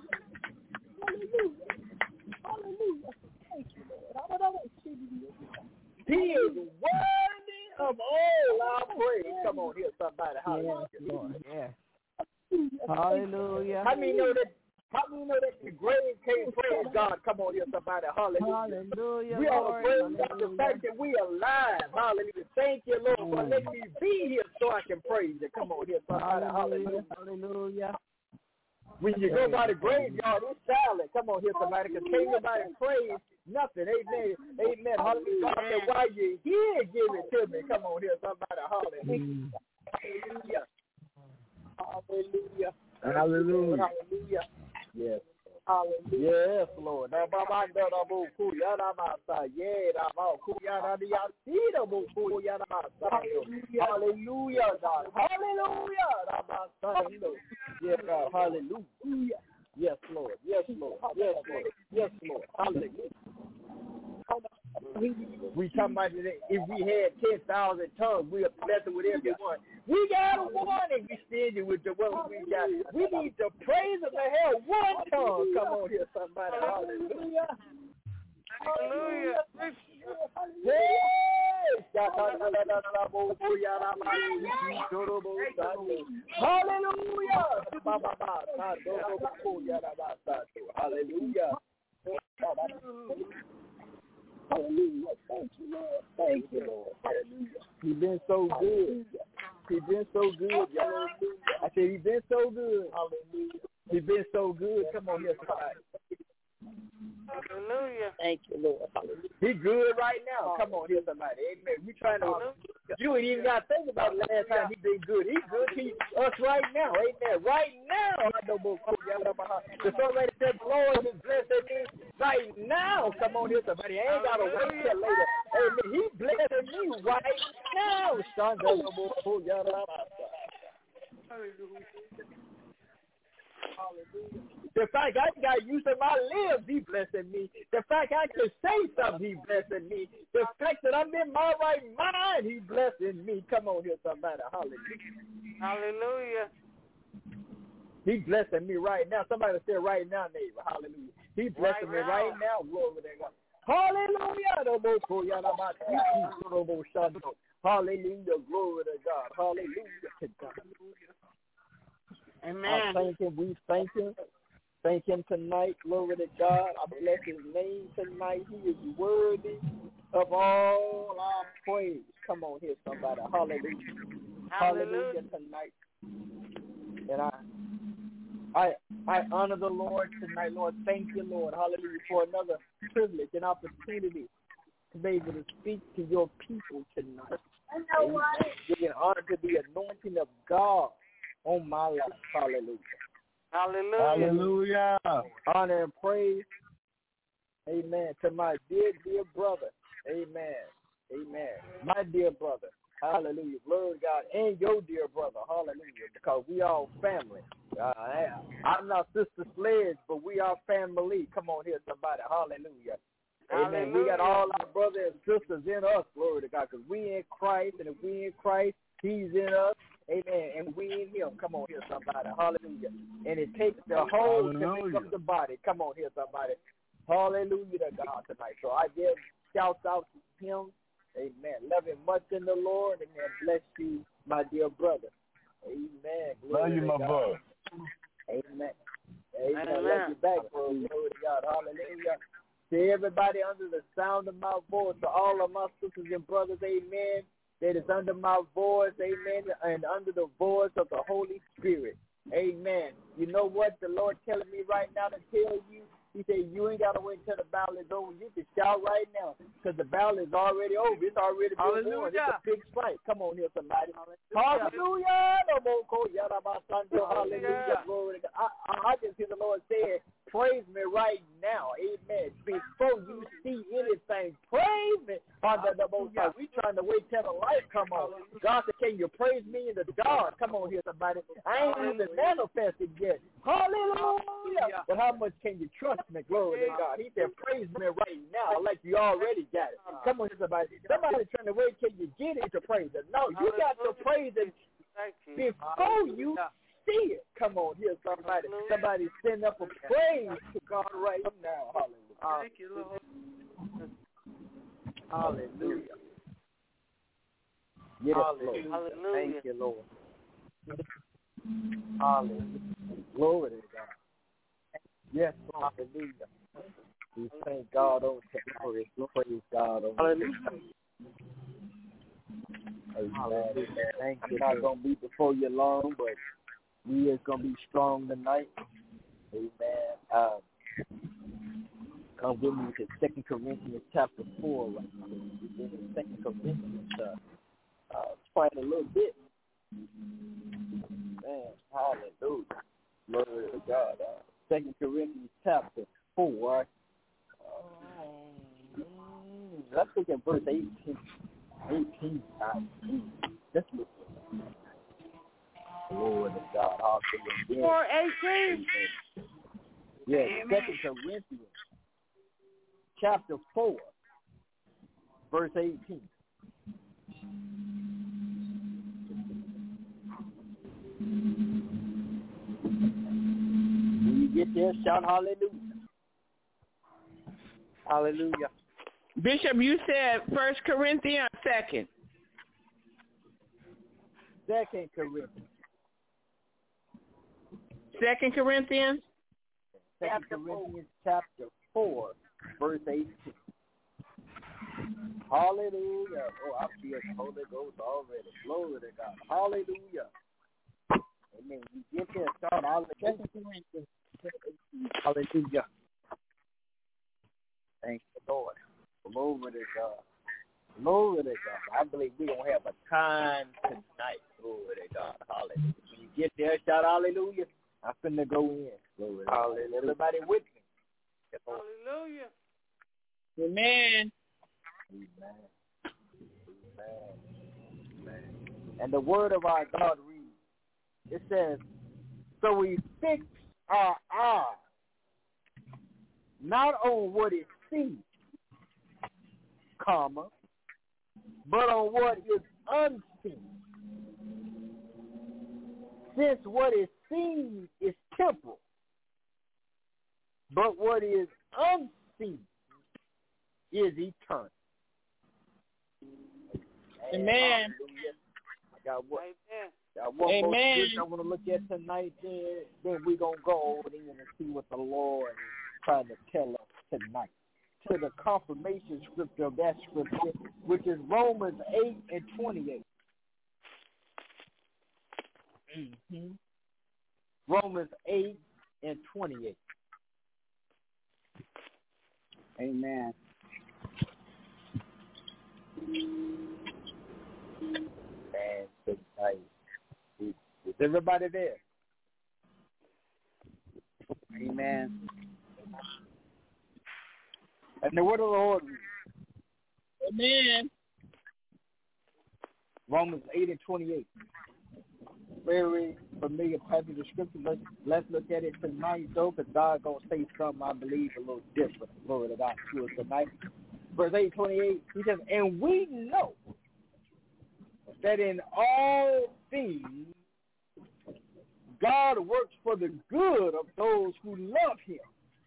Hallelujah. Thank you, Lord. He is worthy of all our praise. Come on here, somebody. Hallelujah. Yes, Lord. Yes. Hallelujah. How many know that the grave can't praise God? Come on here, somebody. Hallelujah. Hallelujah. We ought to praise God the fact that we are alive. Hallelujah. Thank you, Lord, for letting me be here so I can praise you. Come on here, somebody. Hallelujah. Hallelujah. When you go by the graveyard, it's silent. Come on here, somebody, because can't nobody praise nothing. Amen. Amen. Hallelujah. God said, while you're here, give it to me. Come on here, somebody. Hallelujah. Hallelujah. Hallelujah. Hallelujah. Hallelujah. Yes. Hallelujah. Yes, Lord. Hallelujah, God. Hallelujah. Yes, God. Hallelujah. Yes, Lord. Yes, Lord. Yes, Lord. Yes, Lord. Hallelujah. We talking about today, if we had 10,000 tongues, we are blessed with everyone. We got a warning. We stingy with the one we got. We need to praise him to hell one tongue. Come on here, somebody. Hallelujah. Hallelujah. Hallelujah. Hallelujah. Thank you, Lord. Thank you, Lord. Hallelujah. He's been so good. He's been so good, y'all. I said he's been so good. Hallelujah. He's been so good. Come on here, somebody. Hallelujah. Thank you, Lord. Hallelujah. He's good right now. Come on here, somebody. Amen. We trying to. You ain't even got to think about the last time he been good. He's good to us right now. Amen. Right now. The songwriter said, the Lord is blessing me right now. Come on here, somebody. I ain't got to wait till later. Amen. He's blessing me right now. Hallelujah. The fact I got use of my limbs, he blessing me. The fact I can say something, he blessing me. The fact that I'm in my right mind, he blessing me. Come on here, somebody. Hallelujah. Hallelujah. He blessing me right now. Somebody say right now, neighbor. Hallelujah. He blessing me right now. Glory to God. Hallelujah. Hallelujah. Glory to God. Hallelujah to God. Amen. We thank him. Thank him tonight. Glory to God. I bless his name tonight. He is worthy of all our praise. Come on here, somebody. Hallelujah. Hallelujah tonight. And I honor the Lord tonight. Lord, thank you, Lord. Hallelujah, for another privilege and opportunity to be able to speak to your people tonight. You're honored to the anointing of God on my life. Hallelujah. Hallelujah. Hallelujah. Honor and praise. Amen. To my dear brother. Amen. Amen. My dear brother. Hallelujah. Glory to God. And your dear brother. Hallelujah. Because we all family. I'm not Sister Sledge, but we are family. Come on here, somebody. Hallelujah. Amen. We got all our brothers and sisters in us. Glory to God. Because we in Christ. And if we in Christ, he's in us. Amen. And we in him. Come on here, somebody. Hallelujah. And it takes the whole to make up the body. Come on here, somebody. Hallelujah to God tonight. So I give shouts out to him. Amen. Love him much in the Lord. Amen. Bless you, my dear brother. Amen. Love you, my brother. Amen. Amen. Love you back, bro. Glory to God. Hallelujah. To everybody under the sound of my voice, to all of my sisters and brothers, amen, that is under my voice, amen, and under the voice of the Holy Spirit. Amen. You know what the Lord telling me right now to tell you? He said, you ain't got to wait until the battle is over. You can shout right now because the battle is already over. It's already been won. It's a big fight. Come on here, somebody. Hallelujah. Hallelujah. Glory to God. I just hear the Lord saying, praise me right now. Amen. eternal life. Come on. God said, can you praise me in the dark? Come on here, somebody. I ain't even manifested yet. Hallelujah. But how much can you trust me? Glory to God. He said, praise me right now like you already got it. Come on here, somebody. Somebody's trying to wait till you get it to praise him. No, you got to praise him before you see it. Come on here, somebody. Somebody send up a praise to God right now. Hallelujah. Thank you, Lord. Hallelujah. Yes, Hallelujah. Lord. Hallelujah. Thank you, Lord. Hallelujah. Glory to God. Yes, Lord. Hallelujah. We thank God on tonight. Praise God on tonight. Amen. Thank you. Not going to be before you long, but we is going to be strong tonight. Amen. Come with me to 2 Corinthians chapter 4 right now. We're in 2 Corinthians quite a little bit. Man, hallelujah. Glory to God. 2 Corinthians chapter 4. Let's look at verse 18. 18. Let's look at that. Glory to God. Hallelujah. 4:18. Yes, 2 Corinthians chapter 4, verse 18. When you get there, shout hallelujah. Hallelujah. Bishop, you said 1 Corinthians, 2nd. 2 Corinthians. 2 Corinthians? 2 Corinthians chapter 4, verse 18. Hallelujah. Oh, I feel the Holy Ghost already. Glory to God. Hallelujah. Amen. You get there, start hallelujah. Hallelujah. Thank you, Lord. Glory to God. Glory to God. I believe we're going to have a time tonight. Glory to God. Hallelujah. When you get there, shout hallelujah. I'm finna go in. Glory to God. Everybody with me. Hallelujah. Amen. Amen. Amen. Amen. And the word of our God reads, it says, so we fix our eyes not on what is seen, comma, but on what is unseen. Since what is seen is temporal, but what is unseen is eternal. Amen. I got one more scripture I want to look at tonight, then we're going to go over in and see what the Lord is trying to tell us tonight. To the confirmation scripture of that scripture, which is Romans 8 and 28. Mm-hmm. Romans 8 and 28. Amen. And tonight, is everybody there? Amen. And the word of the Lord. Amen. Romans 8 and 28. Very familiar passage of scripture. Let's look at it tonight, though, because God's going to say something, I believe, a little different. Glory to God to us tonight. Verse 8:28, he says, and we know that in all things God works for the good of those who love him.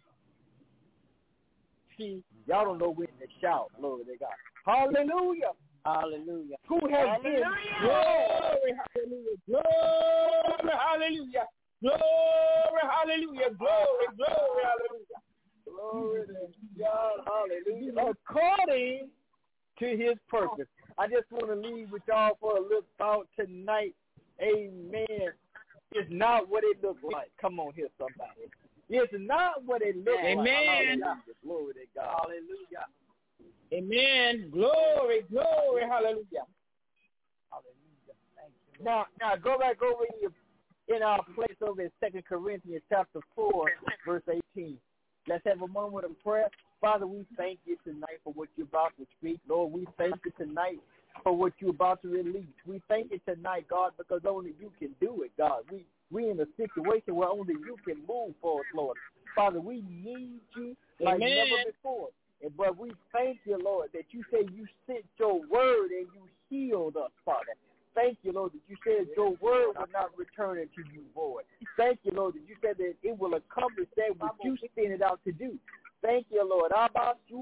See, y'all don't know when to shout. Glory to God. Hallelujah. Hallelujah. Who has been? Glory, hallelujah. Glory, hallelujah. Glory, hallelujah. Glory, glory, hallelujah. Glory to God, hallelujah. According to his purpose. I just want to leave with y'all for a little thought tonight. Amen. It's not what it looks like. Come on here, somebody. It's not what it looks like. Amen. Glory to God. Hallelujah. Amen. Glory, glory, hallelujah. Hallelujah. Thank you. Now go back over in our place over in 2 Corinthians chapter 4, verse 18. Let's have a moment of prayer. Father, we thank you tonight for what you're about to speak. Lord, we thank you tonight for what you're about to release. We thank you tonight, God, because only you can do it, God. We in a situation where only you can move for us, Lord. Father, we need you like never before. But we thank you, Lord, that you say you sent your word and you healed us, Father. Thank you, Lord, that you said your word will not return unto you void. Thank you, Lord, that you said that it will accomplish that which you sent it out to do. Thank you, Lord. You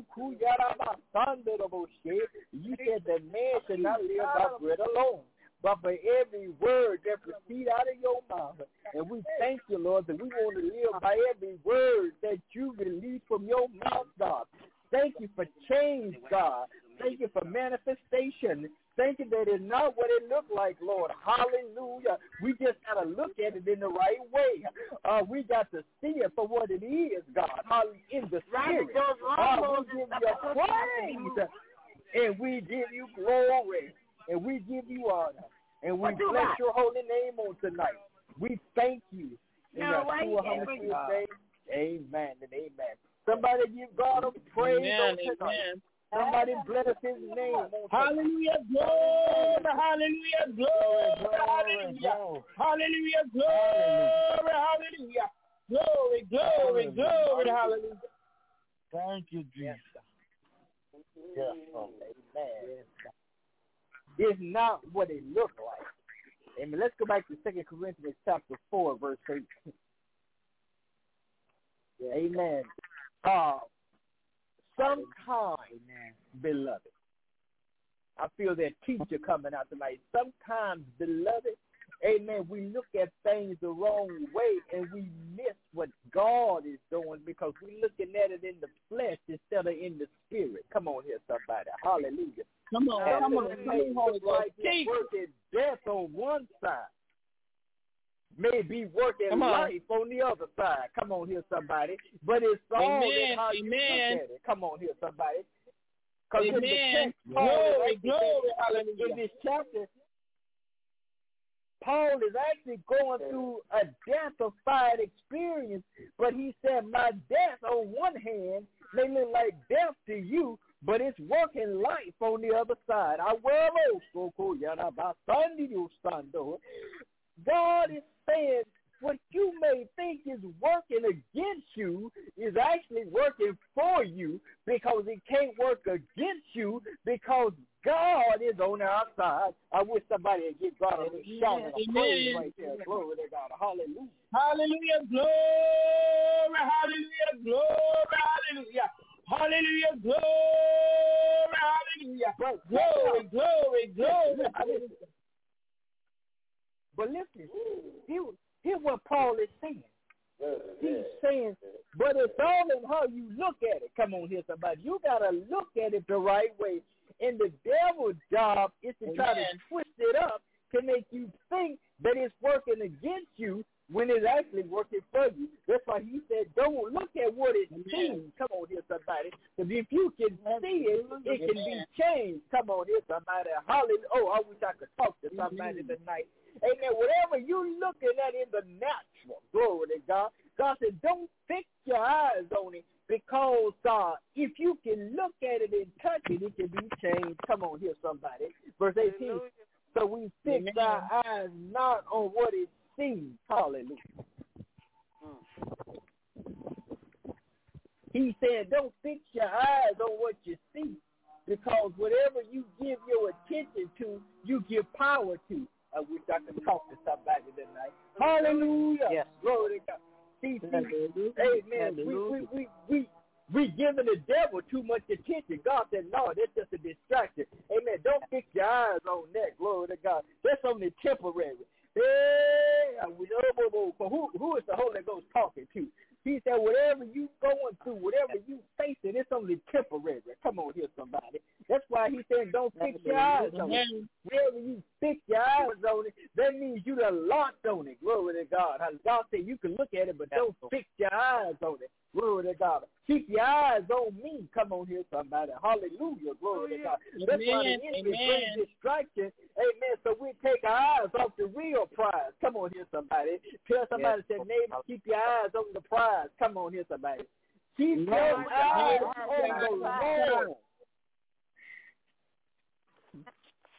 said that man should not live by bread alone, but for every word that proceeds out of your mouth. And we thank you, Lord, that we want to live by every word that you release from your mouth, God. Thank you for change, God. Thank you for manifestation. Thank you that it's not what it looked like, Lord. Hallelujah. We just got to look at it in the right way. We got to see it for what it is, God. Hallelujah. In the spirit. We give you praise. And we give you glory. And we give you honor. And we bless your holy name on tonight. We thank you. In Yeshua HaMashiach's name, amen and amen. Somebody give God a praise on tonight. Amen. Somebody bless his name. Hallelujah, glory, hallelujah, glory, hallelujah, hallelujah, glory, hallelujah, glory, glory, glory, hallelujah. Thank you, Jesus. Yes, amen. It's not what it looked like. Amen. Let's go back to 2 Corinthians chapter 4, verse 18. Amen. Sometimes, beloved, I feel that teacher coming out tonight. Sometimes, beloved, amen, we look at things the wrong way and we miss what God is doing because we're looking at it in the flesh instead of in the spirit. Come on here, somebody. Hallelujah. Come on, come on. Like it's working death on one side. May be working life on the other side. Come on here, somebody. But it's all in how you look at it. Come on here, somebody. Because in the text, in this chapter, Paul is actually going through a death-fied experience, but he said, my death on one hand may look like death to you, but it's working life on the other side. God is saying what you may think is working against you is actually working for you because it can't work against you because God is on our side. I wish somebody would give God a shout and a praise right there. Glory to God. Hallelujah. Hallelujah. Glory. Hallelujah. Glory. Hallelujah. Hallelujah. Glory. Hallelujah. Glory. Glory. Glory. Hallelujah. But listen, here's what Paul is saying. He's saying, but it's all in how you look at it. Come on here, somebody. You got to look at it the right way. And the devil's job is to try to twist it up to make you think that it's working against you when it's actually working for you. That's why he said, don't look at what it seems. Come on here, somebody. Because if you can see it, it can be changed. Come on here, somebody. Hallelujah. Oh, I wish I could talk to somebody tonight. Amen. Whatever you're looking at in the natural, glory to God. God said, don't fix your eyes on it because if you can look at it and touch it, it can be changed. Come on here, somebody. Verse 18. So we fix our eyes not on what it seems. Hallelujah. He said, don't fix your eyes on what you see because whatever you give your attention to, you give power to. I wish I could talk to somebody tonight. Hallelujah. Yes. Glory to God. See, amen. We giving the devil too much attention. God said, no, that's just a distraction. Amen. Don't fix your eyes on that. Glory to God. That's only temporary. Hey, who is the Holy Ghost talking to? He said, whatever you going through, whatever you facing, it's only temporary. Come on here, somebody. That's why he said, don't fix your eyes on it. Wherever you fix your eyes on it, that means you done locked on it. Glory to God. God said you can look at it, but don't fix your eyes on it. Glory to God. Keep your eyes on me. Come on here, somebody. Hallelujah. Glory to God. That's why the enemy brings distraction. Amen. So we take our eyes off the real prize. Come on here, somebody. Tell somebody, say, neighbor, keep your eyes on the prize. Come on here, somebody. Keep your eyes on the Lord.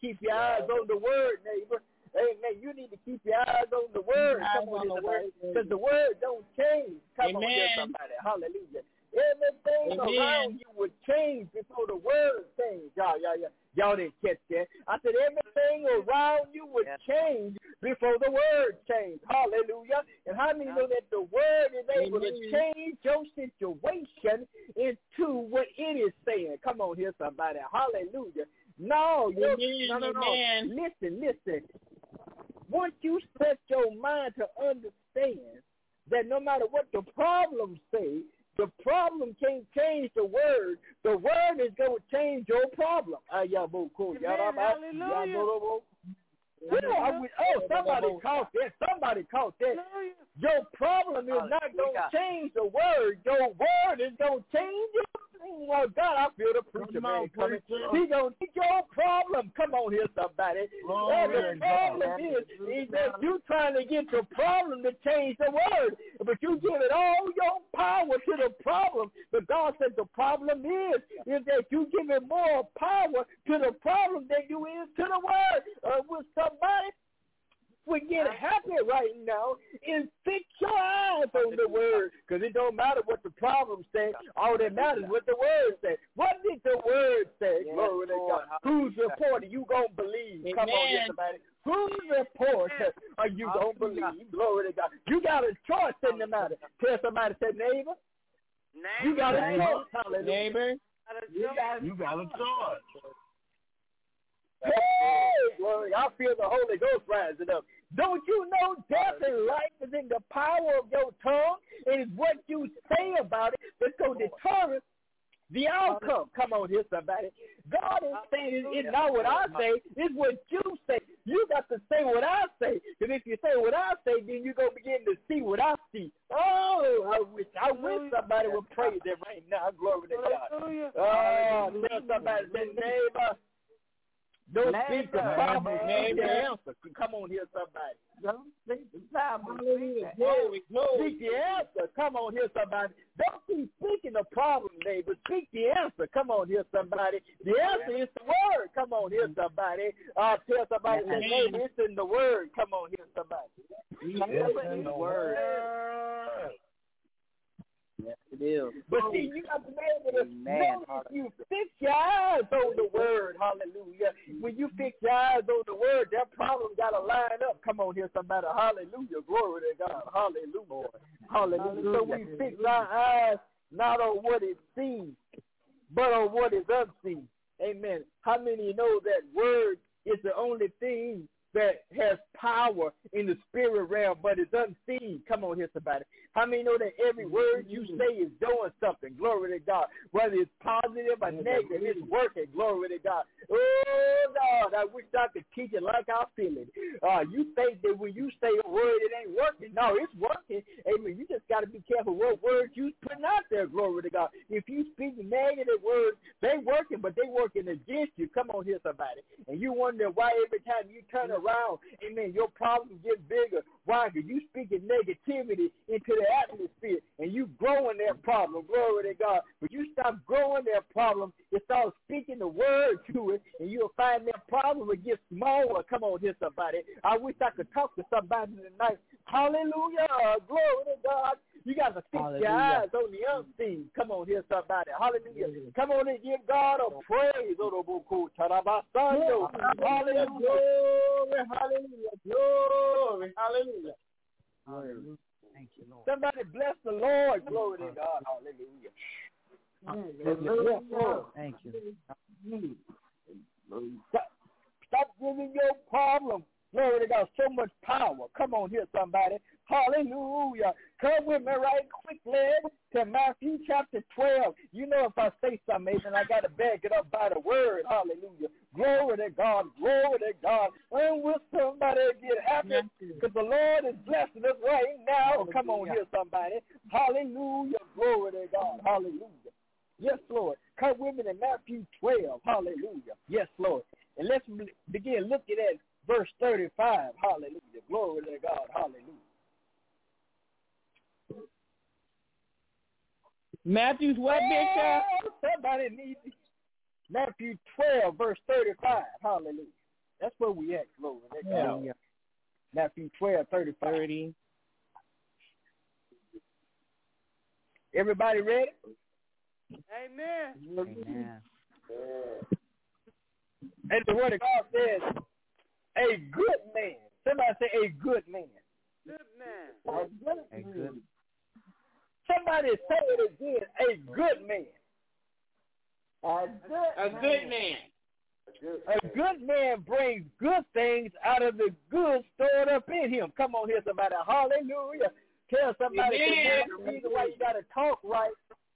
keep your eyes on the word, neighbor. Amen. You need to keep your eyes on the word. Come on, somebody, because the word don't change. Come on here, somebody. Hallelujah. Everything around you would change before the word changed. Y'all didn't catch that. I said everything around you would change before the word changed. Hallelujah. And how many know that the word is able to change your situation into what it is saying? Come on here, somebody. Hallelujah. No. Listen. Once you set your mind to understand that no matter what the problems say, the problem can't change the word. The word is going to change your problem. Hallelujah. Somebody caught that. Your problem is not going to change the word. Your word is going to change it. Oh, God, I feel the preacher, man, coming. He's going to take your problem. Come on here, somebody. The problem is that you trying to get your problem to change the word, but you give it all your power to the problem. But God said the problem is that you give it more power to the problem than you is to the word. With somebody we get happy right now and fix your eyes on the word, because it don't matter what the problem says. All that matters is what the word says. What did the word say? Yes, glory to God. Whose report are you going to believe? Come on here, somebody. Whose report are you going to believe? Glory to God. You got a choice in the matter. Tell somebody, say, neighbor. You got a choice. Hallelujah. Neighbor. You got a choice. Hey, glory. I feel the Holy Ghost rising up. Don't you know death and life is in the power of your tongue? It is what you say about it that's going to determine the outcome. Come on here, somebody. God is saying it's not what I say, it's what you say. You got to say what I say. Because if you say what I say, then you're going to begin to see what I see. Oh, I wish somebody would praise it right now. Glory to God. Oh, tell somebody, say, neighbor, don't speak the problem, speak the answer. Come on here, somebody. Don't speak the problem, speak the answer. Come on here, somebody. Don't keep speaking the problem, neighbor. Speak the answer. Come on here, somebody. The answer is the word. Come on here, somebody. Tell somebody, say, neighbor, it's in the word. Come on here, somebody. It's in the word. Yes, it is. But see, you got to be able to know if you fix your eyes on the word. Hallelujah. When you fix your eyes on the word, that problem got to line up. Come on here, somebody. Hallelujah. Glory to God. Hallelujah. Hallelujah. So we fix our eyes not on what is seen, but on what is unseen. Amen. How many know that word is the only thing that has power in the spirit realm, but it's unseen? Come on here, somebody. How many know that every word you say is doing something? Glory to God. Whether it's positive or negative, it's working. Glory to God. Oh, God, I wish I could teach it like I feel it. You think that when you say a word, it ain't working. No, it's working. Amen. You just got to be careful what words you putting out there. Glory to God. If you speak negative words, they working, but they working against you. Come on here, somebody. And you wonder why every time you turn around, amen, your problems get bigger. Why? Because you speaking negativity into the atmosphere, and you growing that problem. Glory to God. But you stop growing that problem, you start speaking the word to it, and you'll find that problem will get smaller. Come on here, somebody. I wish I could talk to somebody tonight. Hallelujah. Glory to God. You got to fix your eyes on the unseen. Come on here, somebody. Hallelujah. Come on and give God a praise. Hallelujah. Glory. Hallelujah. Glory. Hallelujah. Hallelujah. Thank you, Lord. Somebody bless the Lord. Glory to God. Hallelujah. Hallelujah. Thank you. Stop giving your problem, glory to God, so much power. Come on here, somebody. Hallelujah. Come with me right quickly to Matthew chapter 12. You know, if I say something, I got to back it up by the word. Hallelujah. Glory to God. Glory to God. And will somebody get happy? Because the Lord is blessing us right now. Come on here, somebody. Hallelujah. Glory to God. Hallelujah. Yes, Lord. Come with me to Matthew 12. Hallelujah. Yes, Lord. And let's begin looking at verse 35. Hallelujah. Glory to God. Hallelujah. Matthew's what, Bishop? Somebody needs it. Matthew 12, verse 35. Hallelujah. That's where we at, glory to God. Yeah. Matthew 12:35. 30. Everybody ready? Amen. Amen. And the word of God says, a good man. Somebody say a good man. Good man. A good. Somebody say it again. A good man. A good man. A good man brings good things out of the good stored up in him. Come on here, somebody. Hallelujah. Tell somebody the reason why you got to talk right.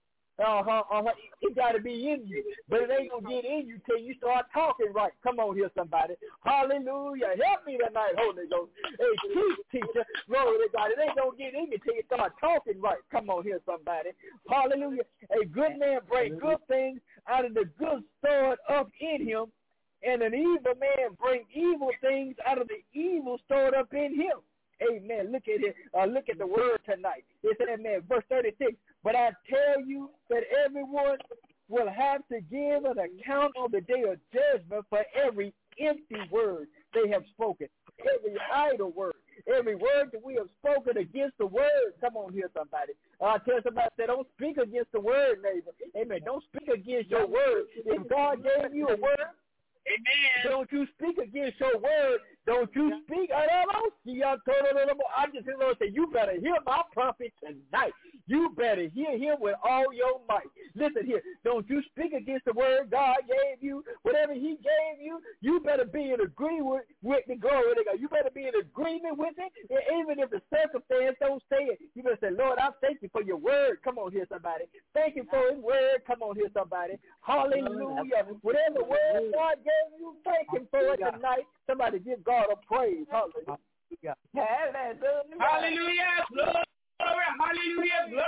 It got to be in you. But it ain't going to get in you till you start talking right. Come on here, somebody. Hallelujah. Help me tonight, Holy Ghost. Hey, teacher, glory to God. It ain't going to get in you till you start talking right. Come on here, somebody. Hallelujah. A good man brings good things out of the good stored up in him, and an evil man brings evil things out of the evil stored up in him. Amen. Look at it. Look at the word tonight. It said, amen. Verse 36. But I tell you that everyone will have to give an account on the day of judgment for every empty word they have spoken, every idle word, every word that we have spoken against the word. Come on here, somebody. Tell somebody, say, don't speak against the word, neighbor. Amen. Don't speak against your word. If God gave you a word, amen, don't you speak against your word. Don't you speak. I just hear the Lord say, you better hear my prophet tonight. You better hear him with all your might. Listen here. Don't you speak against the word God gave you. Whatever he gave you, you better be in agreement with the glory of God. You better be in agreement with it. Even if the circumstance don't say it, you better say, Lord, I thank you for your word. Come on here, somebody. Thank you for his word. Come on here, somebody. Hallelujah. Whatever word God gave you, thank him for it tonight. Somebody give God a praise. Hallelujah. Hallelujah. Hallelujah. Glory. Hallelujah. Glory.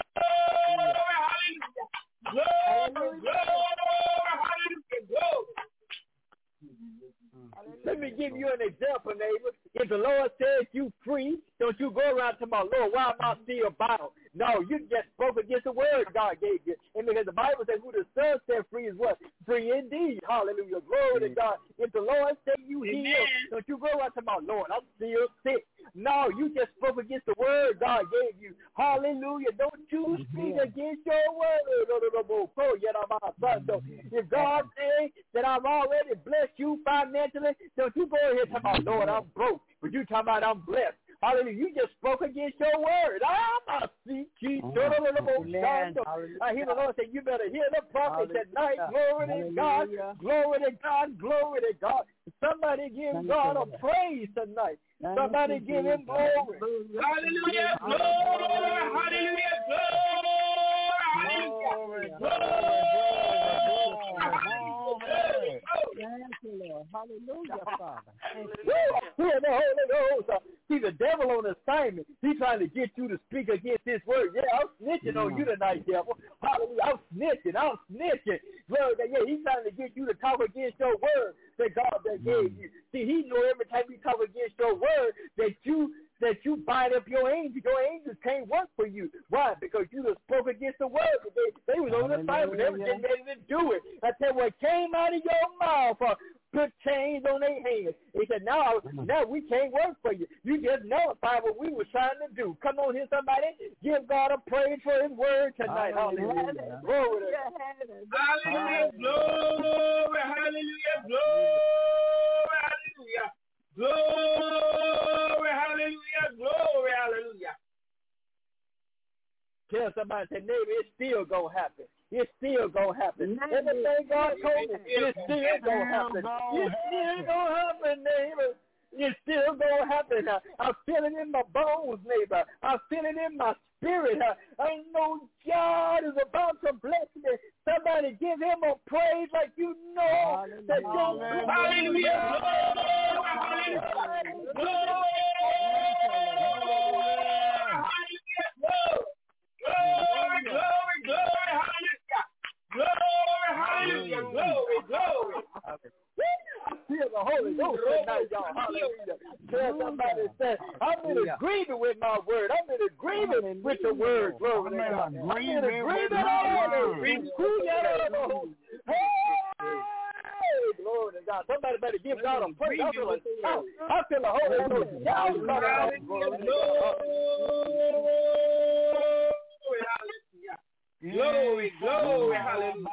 Hallelujah. Glory. Glory. Hallelujah. Glory. Let me give you an example, neighbor. If the Lord says you free, don't you go around to my Lord, why am I still bound? No, you just spoke against the word God gave you. And because the Bible says who the Son set free is what? Free indeed. Hallelujah. Glory to God. If the Lord said you heal, don't you go around to my Lord, I'm still sick. No, you just spoke against the word God gave you. Hallelujah. Don't you speak against your word. If God says that I've already blessed you financially, don't you go ahead and talk about, Lord, I'm broke. But you talking about I'm blessed. Hallelujah. You just spoke against your word. I hear the Lord say, you better hear the prophet tonight. Glory to God. Glory to God. Glory to God. Somebody give God a praise tonight. Somebody give him glory. Hallelujah. Glory. Hallelujah. Glory. Thank you, Lord. Hallelujah, Father. Hear the Holy Ghost. See, the devil on assignment. He's trying to get you to speak against his word. Yeah, I'm snitching on you tonight, devil. Hallelujah. I'm snitching. Glory to God. Yeah, he's trying to get you to talk against your word that God that gave you. See, he know every time you talk against your word that you bind up your angels. Your angels can't work for you. Why? Because you just spoke against the word. They was on the assignment. They was getting ready to do it. I tell you what came out of your mouth. Put chains on their hands. He said, now we can't work for you. You just nullified what we were trying to do. Come on here, somebody. Give God a praise for his word tonight. Hallelujah. Glory to God. Hallelujah. Glory. Hallelujah. Glory. Hallelujah. Glory. Hallelujah. Glory. Hallelujah. Tell somebody, say, neighbor, it's still going to happen. It's still going to happen. Everything God told me, it's still going to happen. It's still going to happen, neighbor. It's still going to happen. I feel it in my bones, neighbor. I feel it in my spirit. I know God is about to bless me. Somebody give him a praise like you know that you're blessed. Hallelujah. Glory, glory, glory, hallelujah. Glory, hallelujah, glory, glory. I feel the Holy Ghost tonight, y'all. Hallelujah. Tell somebody that I'm in agreement with my word. I'm in agreement with the word. Glory to God. I'm in agreement with the word. Hey, Glory to God. Somebody better give God a praise. I feel the Holy Ghost. Glory, glory, hallelujah.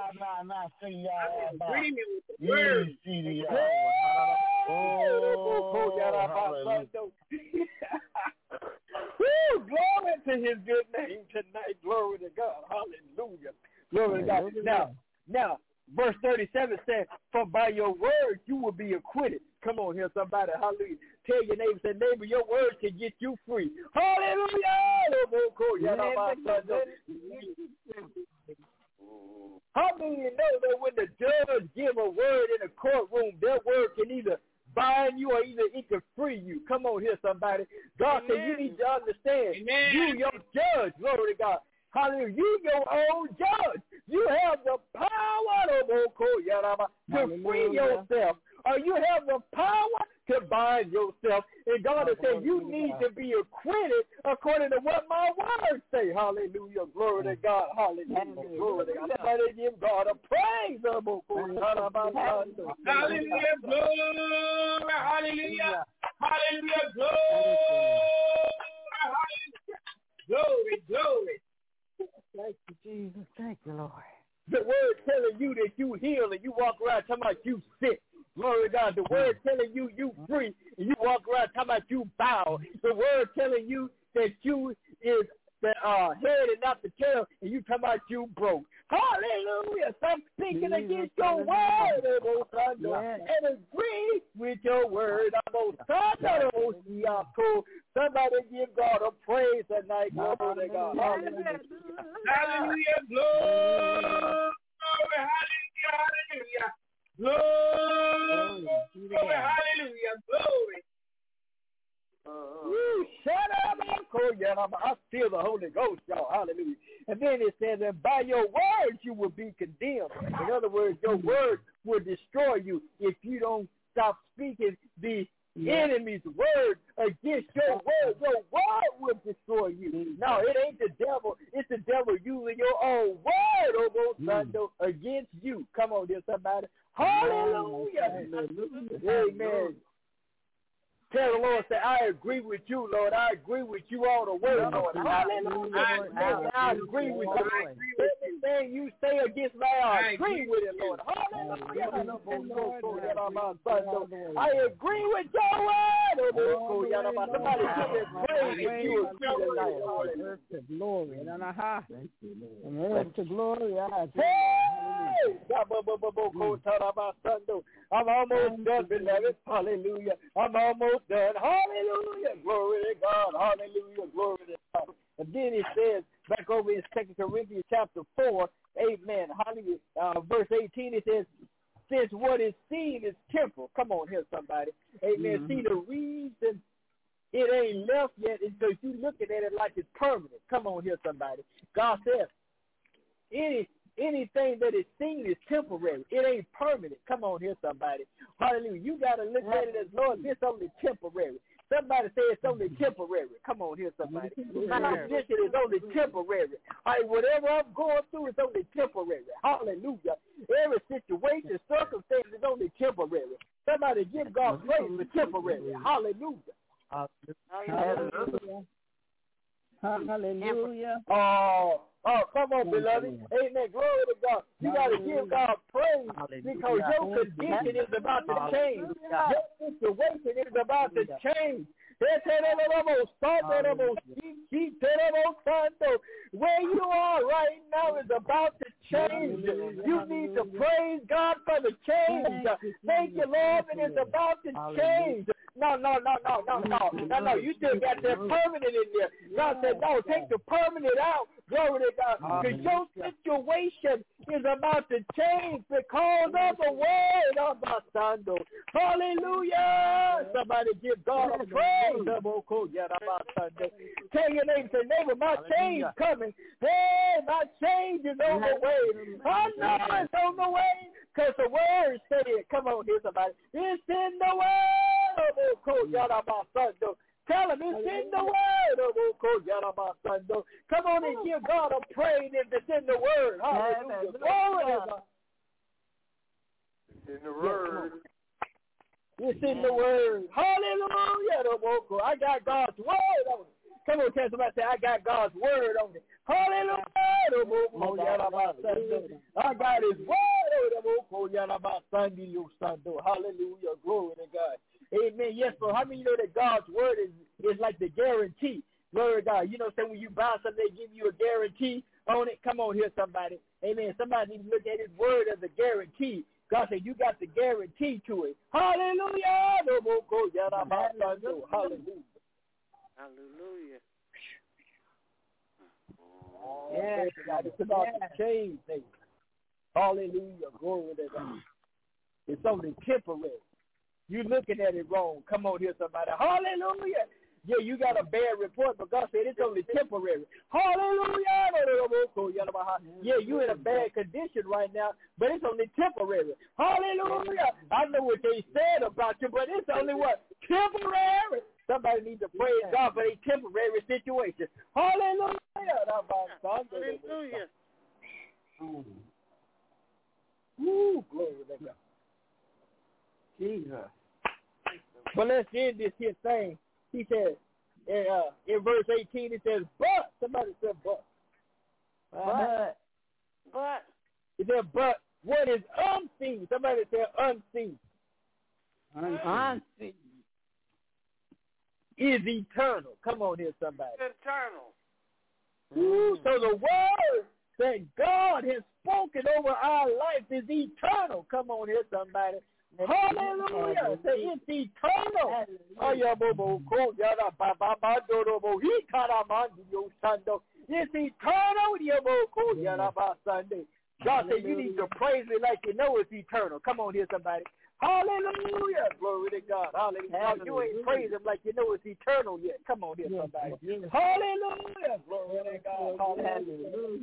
Glory to his good name tonight. Glory to God. Hallelujah. Glory to God. Now, verse 37 says, for by your word you will be acquitted. Come on here, somebody. Hallelujah. Tell your neighbor, say, neighbor, your word can get you free. Hallelujah. How many of you know that when the judge give a word in a courtroom, their word can either bind you or either it can free you? Come on here, somebody. God said you need to understand. You, your judge, glory to God. Hallelujah. You, your own judge. You have the power to free yourself. Or you have the power to bind yourself. And God has said you need to be acquitted according to what my words say. Hallelujah. Glory to God. Hallelujah. Glory to God. Somebody give God a praise. Hallelujah. Glory. Hallelujah. Hallelujah. Glory. Glory. Glory. Thank you, Jesus. Thank you, Lord. The word telling you that you heal and you walk around talking about you sick. Glory to God. The word telling you you free and you walk around talking about you bow. The word telling you that you is the head and not the tail and you talking about you broke. Hallelujah. Stop speaking against your word and agree with your word. Somebody give God a praise tonight. Glory to God. Hallelujah. Hallelujah. Glory. Hallelujah. Glory. Hallelujah. Glory. Shut up. I feel the Holy Ghost, y'all. Hallelujah. And then it says, and by your words you will be condemned. In other words, your words will destroy you if you don't stop speaking the enemy's word against your word. Your word will destroy you. No, it ain't the devil. It's the devil using your own word against you. Come on, dear somebody. Hallelujah. Amen. Tell the Lord, say, I agree with you, Lord. I agree with you all the way, Lord. Hallelujah. I agree with you. Everything you say against me, I agree with it, Lord. Hallelujah. I agree with your word. Somebody give it praise if you agree tonight. Earth to glory. And earth to glory. I'm almost done, beloved. Hallelujah. I'm almost done. Hallelujah. Glory to God. Hallelujah. Glory to God. And then it says, back over in 2 Corinthians chapter 4, amen. Hallelujah. Verse 18, it says, since what is seen is temporal. Come on here, somebody. Amen. See, the reason it ain't left yet is because you looking at it like it's permanent. Come on here, somebody. God says, anything that is seen is temporary. It ain't permanent. Come on here, somebody. Hallelujah. You got to look at it as, Lord, this only temporary. Somebody say it's only temporary. Come on here, somebody. My position is only temporary. Whatever I'm going through is only temporary. Hallelujah. Every situation, circumstance is only temporary. Somebody give God praise for temporary. Hallelujah. Hallelujah. Hallelujah. Oh, come on, beloved. Amen. Glory to God. You got to give God praise because your condition is about to change. Your situation is about to change. Where you are right now is about to change. You need to praise God for the change. Thank you, Lord, and it's about to change. No. You still got that permanent in there. God said, no, take the permanent out. Glory to God. Because your situation is about to change because of the word of my son. Hallelujah. Somebody give God a praise. Tell your neighbor, say, neighbor, my change is coming. Hey, my change is on the way. I know it's on the way because the word said it. Come on here, somebody. It's in the word. Tell him it's in the word. Come on and give God a praise if it's in the word. Hallelujah. Glory to God. in the word. It's in the word. Hallelujah. I got God's word on it. Come on, tell somebody, say, I got God's word on it. Hallelujah. I got his word on it. Hallelujah. Glory to God. Amen. Yes, so how many know that God's word is like the guarantee? Glory to God. You know, say when you buy something, they give you a guarantee on it. Come on here, somebody. Amen. Somebody needs to look at his word as a guarantee. God said, you got the guarantee to it. Hallelujah. Hallelujah. Hallelujah. Yes, God. It's about to change things. Hallelujah. Glory to God. It's only temporary. You looking at it wrong. Come on here, somebody. Hallelujah. Yeah, you got a bad report, but God said it's only temporary. Hallelujah. Yeah, you in a bad condition right now, but it's only temporary. Hallelujah. I know what they said about you, but it's only what? Temporary. Somebody needs to praise God for a temporary situation. Hallelujah. Hallelujah. Ooh, glory to God. Jesus. But let's end this here thing. He said, in verse 18, it says, but. Somebody said, but. But. It said, but what is unseen? Somebody said, unseen. Unseen. Is eternal. Come on here, somebody. Eternal. Ooh, so the word that God has spoken over our life is eternal. Come on here, somebody. Hallelujah. Say it's eternal. It's eternal. God said you need to praise me like you know it's eternal. Come on here, somebody. Hallelujah. Glory to God. Hallelujah. You ain't praise him like you know it's eternal yet. Come on here, somebody. Hallelujah. Glory to God. Hallelujah.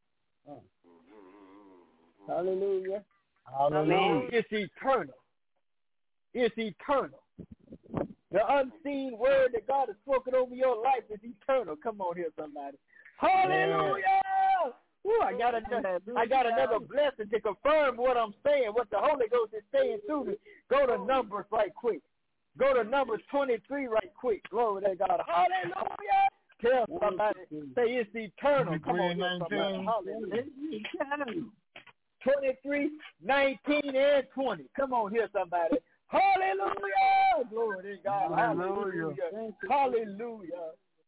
Hallelujah. Hallelujah. It's eternal. It's eternal. The unseen word that God has spoken over your life is eternal. Come on here, somebody. Hallelujah. Ooh, I got another blessing to confirm what I'm saying, what the Holy Ghost is saying through me. Go to Numbers right quick. Go to Numbers 23 right quick. Glory to God. Hallelujah. Tell somebody, say it's eternal. Come on here, somebody. Hallelujah. 23, 19, and 20. Come on here, somebody. Hallelujah. Glory to God. Hallelujah. Hallelujah.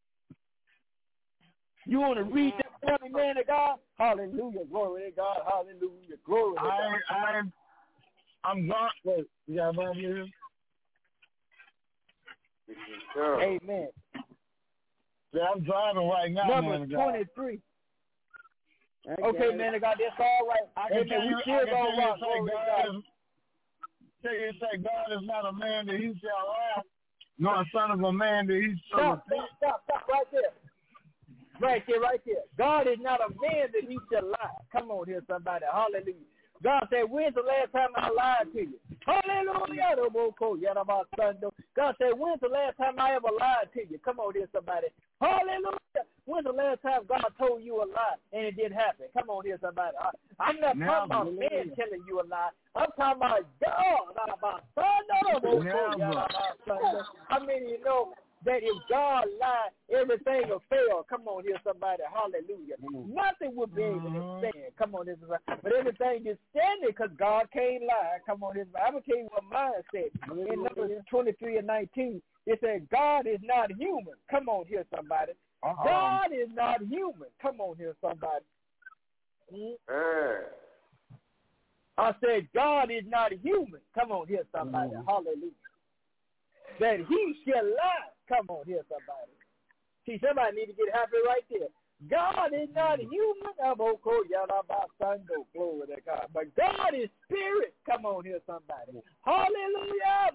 You want to read that for me, man of God? Hallelujah. Glory to God. Hallelujah. Glory to God. I'm God. Wait, you got one here? Amen. Yeah, I'm driving right now, Number man of God. 23. Okay, man of God, that's all right. Amen. We still going to rock. Glory to God. Say God is not a man that he shall lie, nor a son of a man that he shall Stop right there. Right there. God is not a man that he shall lie. Come on here, somebody. Hallelujah. God said, when's the last time I lied to you? Hallelujah. God said, when's the last time I ever lied to you? Come on here, somebody. Hallelujah. When's the last time God told you a lie and it didn't happen? Come on here, somebody. I'm not talking about man telling you a lie. I'm talking about God. How many of you know that if God lied, everything will fail? Come on here, somebody. Hallelujah. Nothing will be able to stand. Come on here, somebody. But everything is standing because God can't lie. Come on here. I'm going to tell you what mine said. In Numbers 23 and 19, it said, God is not human. Come on here, somebody. God is not human. Come on here, somebody. I said, God is not human. Come on here, somebody. Hallelujah. That he shall lie. Come on here, somebody. See, somebody need to get happy right there. God is not human. Glory to God. But God is spirit. Come on here, somebody. Hallelujah.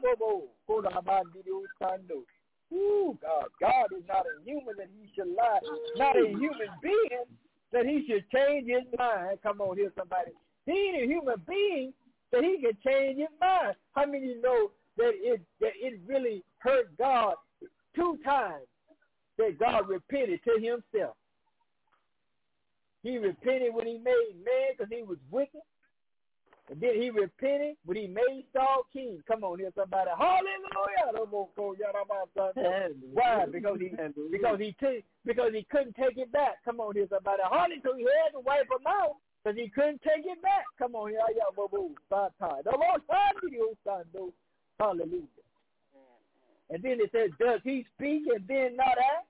Ooh, God. God is not a human that he should lie. Not a human being that he should change his mind. Come on here, somebody. He ain't a human being that he can change his mind. How many of you know that it really hurt God 2 times that God repented to himself? He repented when he made man because he was wicked. And then he repented, but he made Saul king. Come on here, somebody. Hallelujah. Why? Because he couldn't take it back. Come on here, somebody. Hallelujah. So he had to wipe him out because he couldn't take it back. Come on here. Hallelujah. And then it says, does he speak and then not act?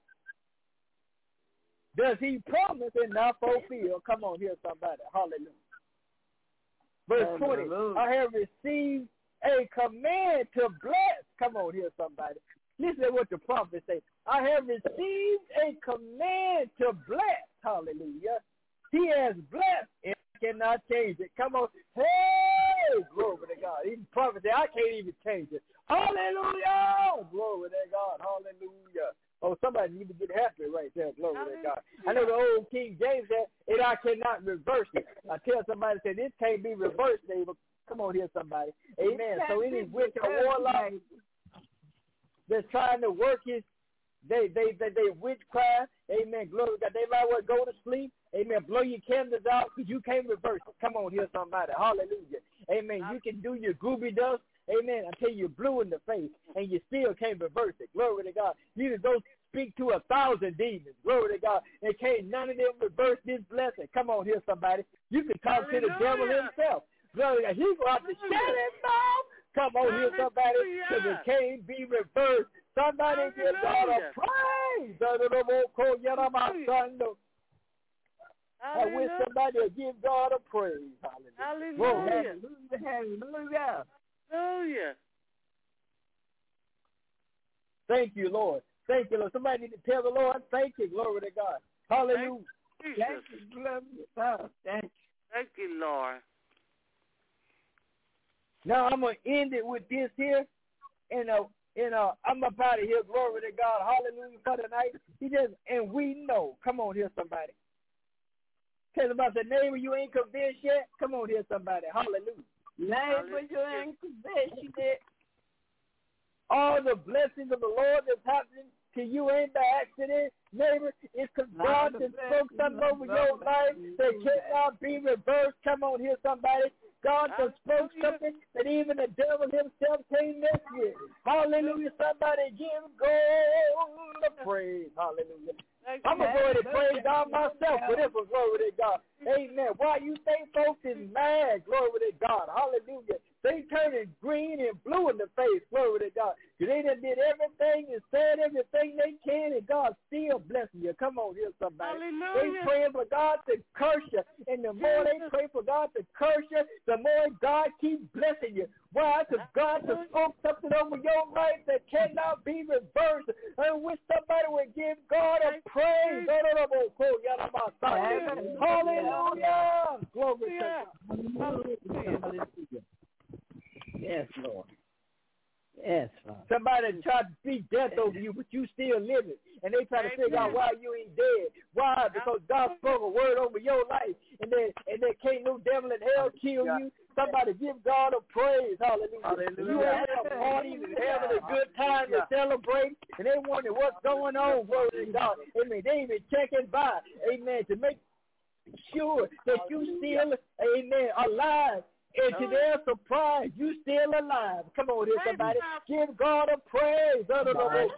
Does he promise and not fulfill? Come on here, somebody. Hallelujah. Verse 20, I have received a command to bless. Come on here, somebody. Listen to what the prophet says. I have received a command to bless. Hallelujah. He has blessed and I cannot change it. Come on. Hey, glory to God. Even the prophet said, I can't even change it. Hallelujah. Glory to God. Hallelujah. Oh, somebody need to get happy right there. Glory to God. I know the old King James said, and I cannot reverse it. I tell somebody, say, this can't be reversed, neighbor. Come on here, somebody. Amen. So any witch or warlock that's trying to work his, they witchcraft. Amen. Glory to God. They might well go to sleep. Amen. Blow your candles out because you can't reverse it. Come on here, somebody. Hallelujah. Amen. You can do your gooby dust. Amen. Until you're blue in the face and you still can't reverse it. Glory to God. You can go speak to 1,000 demons. Glory to God. And can't none of them reverse this blessing. Come on here, somebody. You can talk to the devil himself. Glory to God. He's going to have to shut his mouth. Come on here, somebody. Because it can't be reversed. Somebody give God a praise. I wish somebody would give God a praise. Hallelujah. Hallelujah. Hallelujah. Thank you, Lord. Thank you, Lord. Somebody need to tell the Lord, thank you. Glory to God. Hallelujah. Thank you, Lord. Thank you, Lord. Now I'm going to end it with this here. And I'm up out of here. Glory to God. Hallelujah for tonight. He says, and we know. Come on here, somebody. Tell somebody, say, neighbor, you ain't convinced yet? Come on here, somebody. Hallelujah. Neighbor, you ain't convinced yet? All the blessings of the Lord that's happening to you ain't by accident, neighbor. It's because God has spoke something over your life that cannot be reversed. Come on here, somebody. God has spoke something that even the devil himself can't mess with. Hallelujah. Somebody give God a praise. Hallelujah. I'm going to go ahead and praise God myself for this one. Glory to God. Amen. Why you think folks is mad? Glory to God. Hallelujah. They turning green and blue in the face. Glory to God. They done did everything and said everything they can, and God still blessing you. Come on here, somebody. Hallelujah. They praying for God to curse you. And the more they pray for God to curse you, the more God keeps blessing you. Why? Because God has spoke something over your life that cannot be reversed. I wish somebody would give God a praise. Hallelujah. Glory to God. Hallelujah. Yes, Lord. Yes, Father. Somebody tried to speak death over you, but you still living. And they try to figure out why you ain't dead. Why? Because God spoke a word over your life. And there can't no devil in hell kill you. Somebody give God a praise. Hallelujah. You at a party and having a good time to celebrate. And they wonder what's going on. Glory to God. Amen. They even checking by. Amen. To make sure that you still, amen, alive. And to their surprise, you still alive. Come on here, somebody. Give God a praise. They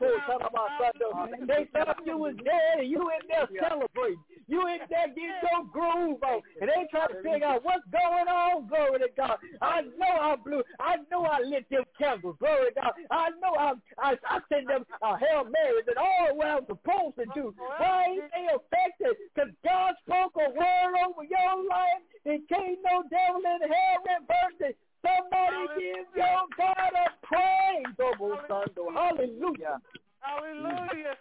thought you was dead and you in there celebrating. You in there getting your groove on. And they try to figure out what's going on. Glory to God. I know I blew. I know I lit them candles. Glory to God. I know I sent them Hail Marys and all what I'm supposed to do. Why ain't they affected? Because God spoke a word over your life. It can't no devil in hell reverse it. Somebody give your God a praise. Hallelujah. Hallelujah.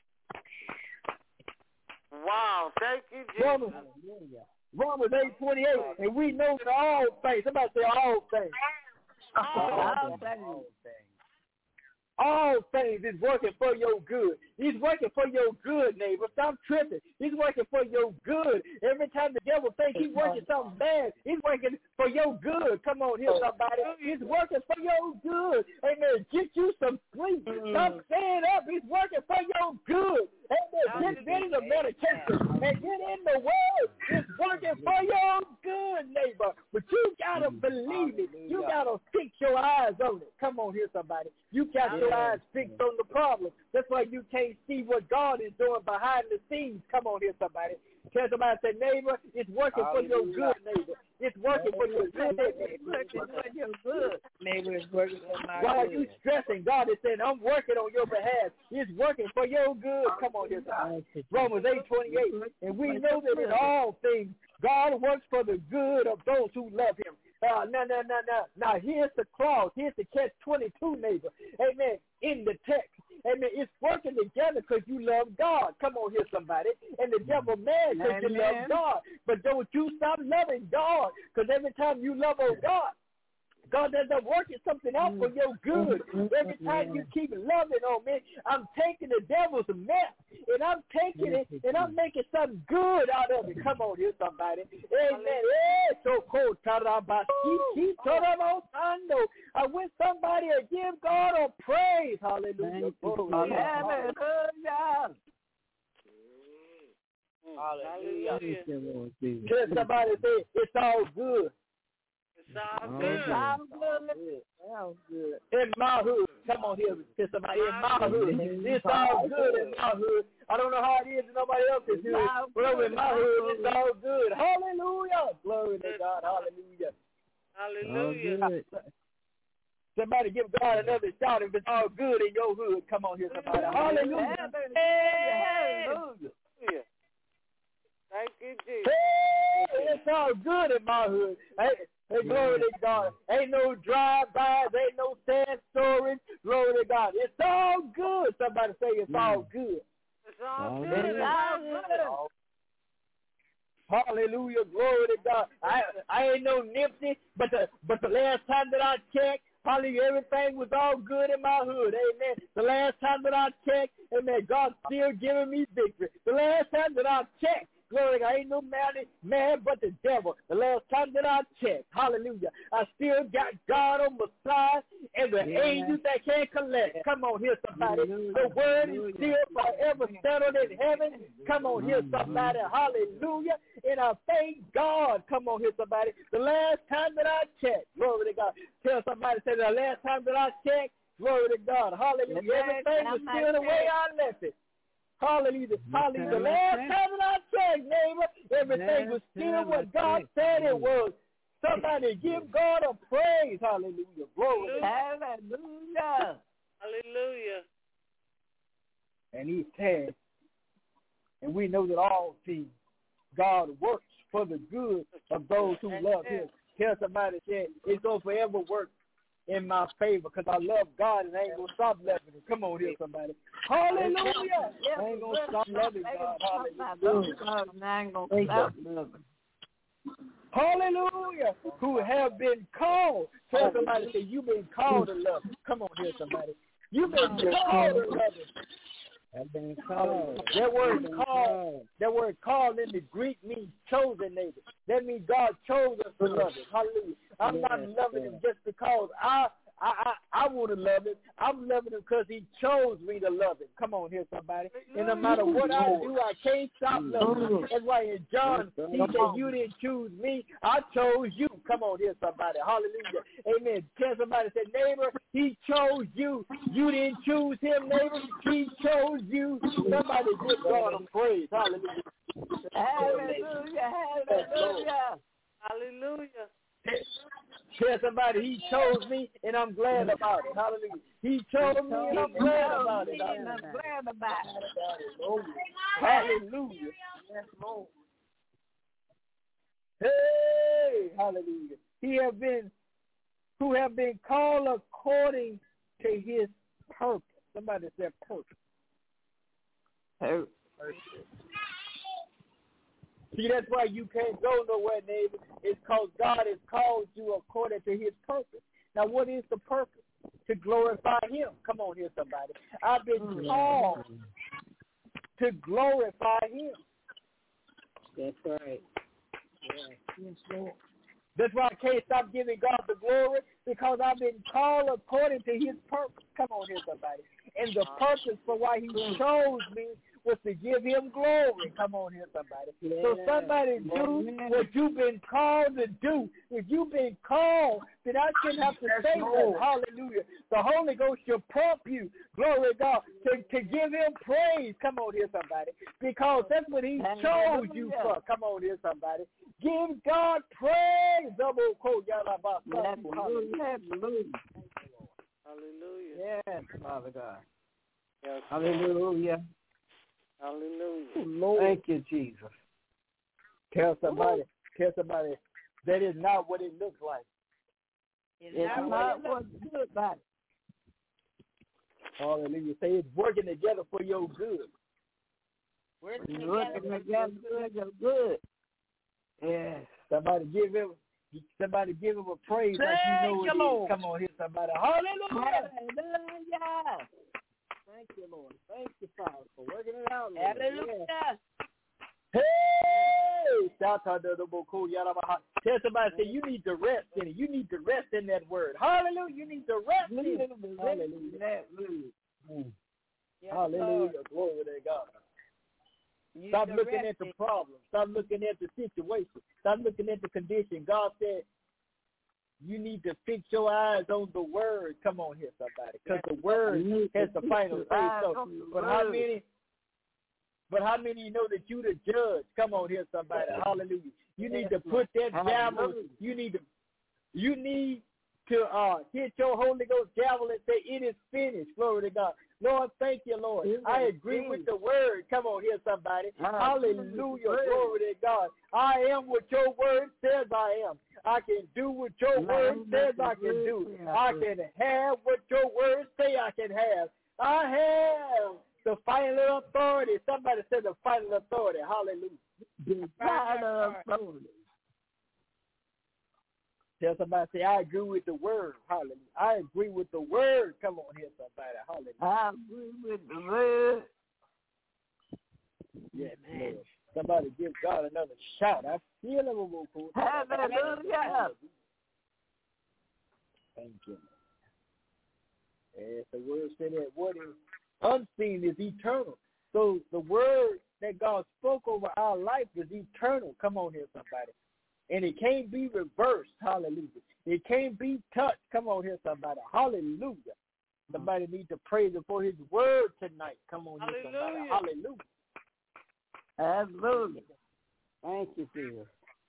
Wow. Thank you, Jesus. Romans 8:28. And we know that all things. Somebody say all things. All things. All things is working for your good. He's working for your good, neighbor. Stop tripping. He's working for your good. Every time the devil thinks he's working something bad, he's working for your good. Come on here, somebody. He's working for your good. Amen. Get you some sleep. Stop staying up. He's working for your good. Amen. Get rid of the medication and get in the word. It's working for your good, neighbor. But you got to somebody. You got your eyes fixed on the problem. That's why you can't see what God is doing behind the scenes. Come on here, somebody. Tell somebody, say, neighbor, it's working for your good, neighbor. It's working for your good, neighbor. It's working for your good. Neighbor, it's working for my Why are good. you stressing? God is saying, I'm working on your behalf. It's working for your good. Come on here, somebody. Romans 8:28. And we know that in all things, God works for the good of those who love him. Now, here's the clause. Here's the catch-22, neighbor. Amen. In the text. Amen. It's working together because you love God. Come on here, somebody. And the devil mad because you love God. But don't you stop loving God, because every time you love on God, God ends up working something out for your good. Every time you keep loving on me, I'm taking the devil's mess, and I'm taking it, and I'm making something good out of it. Come on here, somebody. Amen. So cool. I wish somebody would give God a praise. Hallelujah. Hallelujah. Hallelujah. Can somebody say, it's all good? It's all good. In my hood. Come on here. Can somebody in my hood. It's all good in my hood. I don't know how it is in nobody else's hood. But over in my hood, it's all good. Hallelujah. Glory to God. Hallelujah. Hallelujah. Somebody give God another shout if it's all good in your hood. Come on here, somebody. Hallelujah. Hallelujah. Thank you, Jesus. Hey, it's all good in my hood. Hey, glory to God. Ain't no drive-bys. Ain't no sad stories. Glory to God. It's all good. Somebody say it's all good. It's all good. It's all good. Hallelujah. Glory to God. I ain't no Nipsey, but the last time that I checked, hallelujah, everything was all good in my hood. Amen. The last time that I checked, amen, God's still giving me victory. The last time that I checked, glory to God, ain't no man but the devil. The last time that I checked, hallelujah, I still got God on my side and the angels that can't collect. Come on here, somebody. The word is still forever settled in heaven. Come on here, somebody. Hallelujah. And I thank God. Come on here, somebody. The last time that I checked, glory to God. Tell somebody, say the last time that I checked, glory to God. Hallelujah. Everything was still the way I left it. Hallelujah. Hallelujah. The last time that I checked, neighbor, everything was still what God said it was. Somebody give God a praise. Hallelujah. Glory. Hallelujah. Hallelujah. And he said, and we know that all things God works for the good of those who love him. Tell somebody, say, it's going to forever work in my favor because I love God and I ain't going to stop loving him. Come on here, somebody. Hallelujah. I ain't going to stop loving God. Hallelujah. I ain't going to stop loving. Hallelujah. Who have been called. Tell somebody, say, you've been called to love him. Come on here, somebody. You've been called to love him. I've been called. That word called in the Greek means chosen, neighbor. That means God chose us to love him. Hallelujah. I'm not loving him just because I want to love him. I'm loving him because he chose me to love him. Come on here, somebody. And no matter what I do, I can't stop loving him. That's why in John, he said, you didn't choose me. I chose you. Come on here, somebody. Hallelujah. Amen. Tell somebody, say, neighbor, he chose you. You didn't choose him, neighbor. He chose you. Somebody give God a praise. Hallelujah. Hallelujah. Hallelujah. Hallelujah. Tell somebody, he chose me, and I'm glad about it. Hallelujah. He chose me, and I'm glad about it. I'm glad about it. Hallelujah. Yes, Lord. Hey, hallelujah. Who have been called according to his purpose. Somebody said purpose. Purpose. See, that's why you can't go nowhere, neighbor. It's because God has called you according to his purpose. Now, what is the purpose? To glorify him. Come on here, somebody. I've been called to glorify him. That's right. Yeah. That's why I can't stop giving God the glory, because I've been called according to his purpose. Come on here, somebody. And the purpose for why he chose me was to give him glory. Come on here, somebody. Yeah. So somebody do what you've been called to do. If you've been called, then I shouldn't have to say that. Hallelujah. The Holy Ghost should prompt you, glory to God, to give him praise. Come on here, somebody. Because that's what he chose you for. Come on here, somebody. Give God praise. Hallelujah. Yes, Father God. Yes. Hallelujah. Hallelujah. Lord. Thank you, Jesus. Tell somebody that is not what it looks like. It's not what it looks like. Hallelujah. Say it's working together for your good. Working together for your good. Yes. Somebody give him a praise like you know it is. Come on here, somebody. Hallelujah. Hallelujah. Thank you, Lord. Thank you, Father, for working it out, Lord. Hallelujah. Hey! Tell somebody, say you need to rest in it. You need to rest in that word. Hallelujah. You need to rest in it. Hallelujah. Hallelujah. Glory to God. Stop looking at the problem. Stop looking at the situation. Stop looking at the condition. God said you need to fix your eyes on the word. Come on here, somebody. Because the word has the final say. So, but how many of you know that you the judge? Come on here, somebody. Hallelujah. You need to put that gavel. You need to hit your Holy Ghost gavel and say, it is finished. Glory to God. Lord, thank you, Lord. I agree with the word. Come on here, somebody. Hallelujah. Glory to God. I am what your word says I am. I can do what your word says I can do. I can have what your word say I can have. I have the final authority. Somebody said the final authority. Hallelujah. The final authority. Tell somebody, say, I agree with the word. Hallelujah. I agree with the word. Come on here, somebody. Hallelujah. I agree with the word. Yes, Lord. Somebody give God another shout. I feel it will go. Hallelujah. Thank you. As the word said that what is unseen is eternal. So the word that God spoke over our life is eternal. Come on here, somebody. And it can't be reversed. Hallelujah. It can't be touched. Come on here, somebody. Hallelujah. Somebody needs to praise him for his word tonight. Come on here, somebody. Hallelujah. Hallelujah. Thank you, Jesus.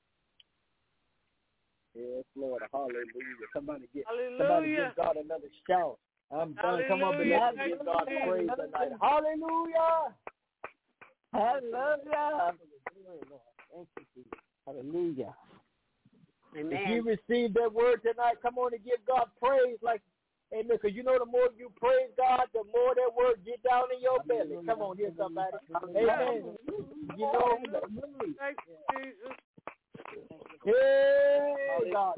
Yes, Lord. Hallelujah. Somebody give God another shout. I'm done. Come on, let's give God praise tonight. Hallelujah. Hallelujah. Thank you, Jesus. Hallelujah. Amen. If you receive that word tonight, come on and give God praise. Like, amen. Because you know the more you praise God, the more that word get down in your belly. Come on here, somebody. Amen. You know. Thank you, Jesus. Hey, God.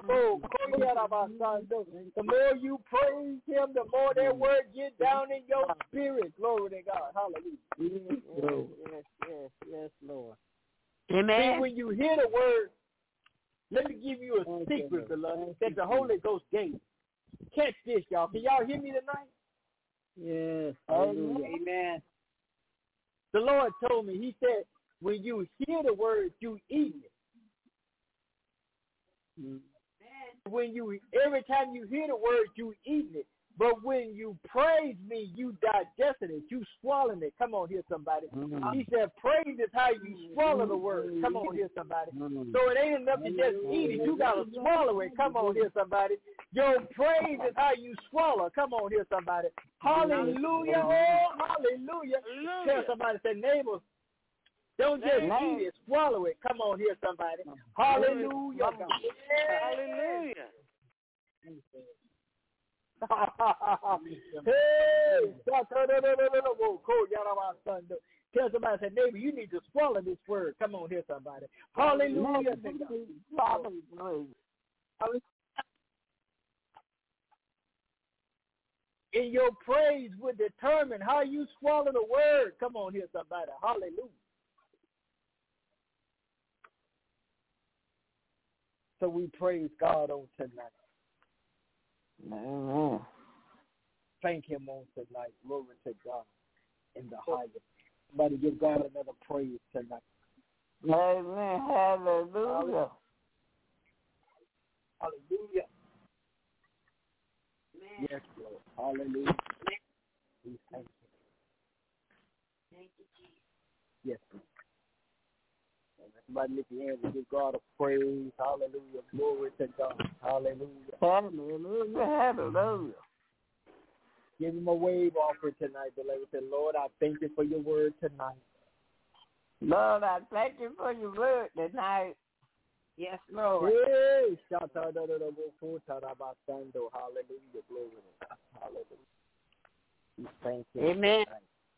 The more you praise him, the more that word get down in your spirit. Glory to God. Hallelujah. Yes, Lord. Amen. See, when you hear the word, let me give you a secret, beloved, that the Holy Ghost gave. Catch this, y'all. Can y'all hear me tonight? Yes. Amen. The Lord told me, he said, when you hear the word, you eat it. Every time you hear the word, you eat it. But when you praise me, you digested it. You swallowed it. Come on here, somebody. He said, praise is how you swallow the word. Come on here, somebody. So it ain't enough to just eat it. You got to swallow it. Come on here, somebody. Your praise is how you swallow. Come on here, somebody. Hallelujah. Oh, hallelujah. Tell somebody, say, neighbors, don't just eat it. Swallow it. Come on here, somebody. Hallelujah. Hallelujah. Hey, tell somebody, say, neighbor, you need to swallow this word. Come on here, somebody. Hallelujah. And your praise will determine how you swallow the word. Come on here, somebody. Hallelujah. So we praise God on tonight. Thank him on tonight. Glory to God in the highest. Somebody give God another praise tonight. Amen. Hallelujah. Hallelujah. Yes, Lord. Hallelujah. We thank you. Thank you, Jesus. Yes, Lord. Somebody lift your hands and give God a praise. Hallelujah. Glory to God. Hallelujah. Hallelujah. Hallelujah. Give him a wave offering tonight, beloved. Say, Lord, I thank you for your word tonight. Lord, I thank you for your word tonight. Yes, Lord. Hey, hallelujah. Glory to God. Hallelujah. We thank you. Amen.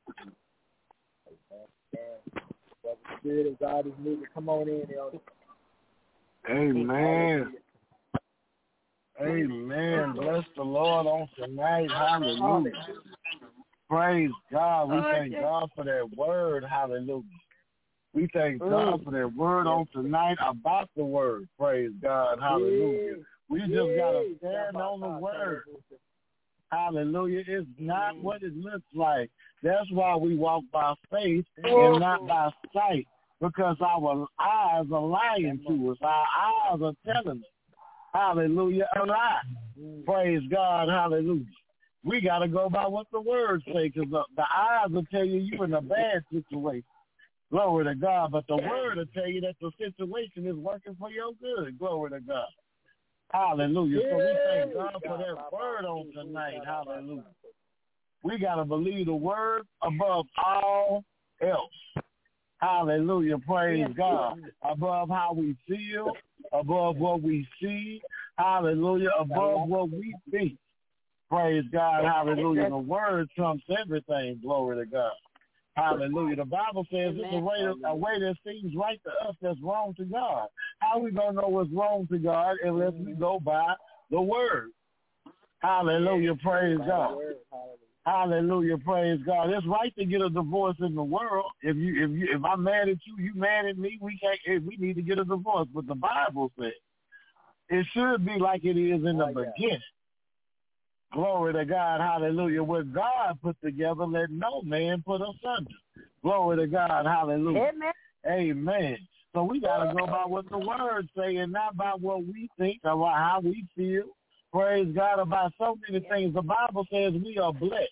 Amen. The Spirit of God is moving. Come on in, Elder. Amen. Amen. Bless the Lord on tonight. Hallelujah. Praise God. We thank God for that word. Hallelujah. We thank God for that word on tonight about the word. Praise God. Hallelujah. We just got to stand on the word. Hallelujah. It's not what it looks like. That's why we walk by faith and not by sight, because our eyes are lying to us. Our eyes are telling us, hallelujah, a lie. Praise God. Hallelujah. We got to go by what the words say, because the eyes will tell you you're in a bad situation. Glory to God. But the word will tell you that the situation is working for your good. Glory to God. Hallelujah. So we thank God for that word on tonight. Hallelujah. We got to believe the word above all else. Hallelujah. Praise God. Above how we feel, above what we see. Hallelujah. Above what we think. Praise God. Hallelujah. The word trumps everything. Glory to God. Hallelujah. The Bible says it's a way that seems right to us that's wrong to God. How are we going to know what's wrong to God unless we go by the word? Hallelujah. Praise God. Hallelujah. Praise God. It's right to get a divorce in the world. If I'm mad at you, you mad at me, we need to get a divorce. But the Bible says it should be like it is in the beginning. Glory to God. Hallelujah. What God put together, let no man put asunder. Glory to God. Hallelujah. Amen. Amen. So we got to go by what the words say and not by what we think or how we feel. Praise God. About so many things. The Bible says we are blessed.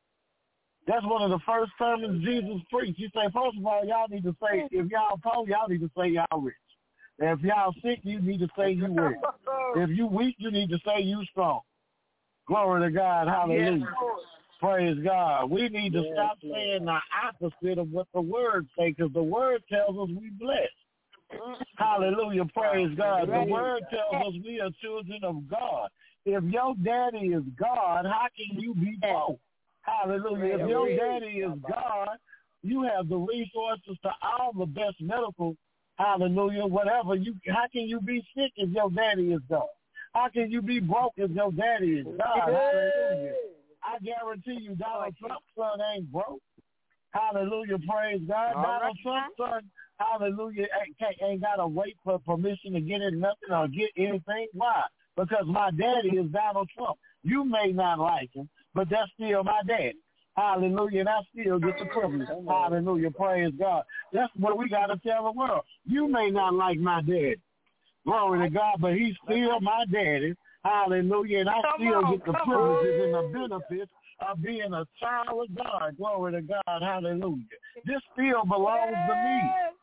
That's one of the first sermons Jesus preached. He said, first of all, y'all need to say, if y'all poor, y'all need to say y'all rich. If y'all sick, you need to say you well. If you weak, you need to say you strong. Glory to God. Hallelujah. Yes, praise God. We need to stop saying the opposite of what the word says, because the word tells us we blessed. Hallelujah. Praise God. The word tells us we are children of God. If your daddy is God, how can you be poor? Hallelujah. If your daddy is God, you have the resources to all the best medical, hallelujah, whatever. How can you be sick if your daddy is God? How can you be broke if your daddy is God? Hallelujah. I guarantee you Donald Trump's son ain't broke. Hallelujah. Praise God. Donald Trump's son, hallelujah, ain't got to wait for permission to get in nothing or get anything. Why? Because my daddy is Donald Trump. You may not like him, but that's still my daddy. Hallelujah. And I still get the privilege. Hallelujah. Praise God. That's what we got to tell the world. You may not like my daddy. Glory to God, but he's still my daddy. Hallelujah. And I still get the privileges and the benefits of being a child of God. Glory to God. Hallelujah. This still belongs to me.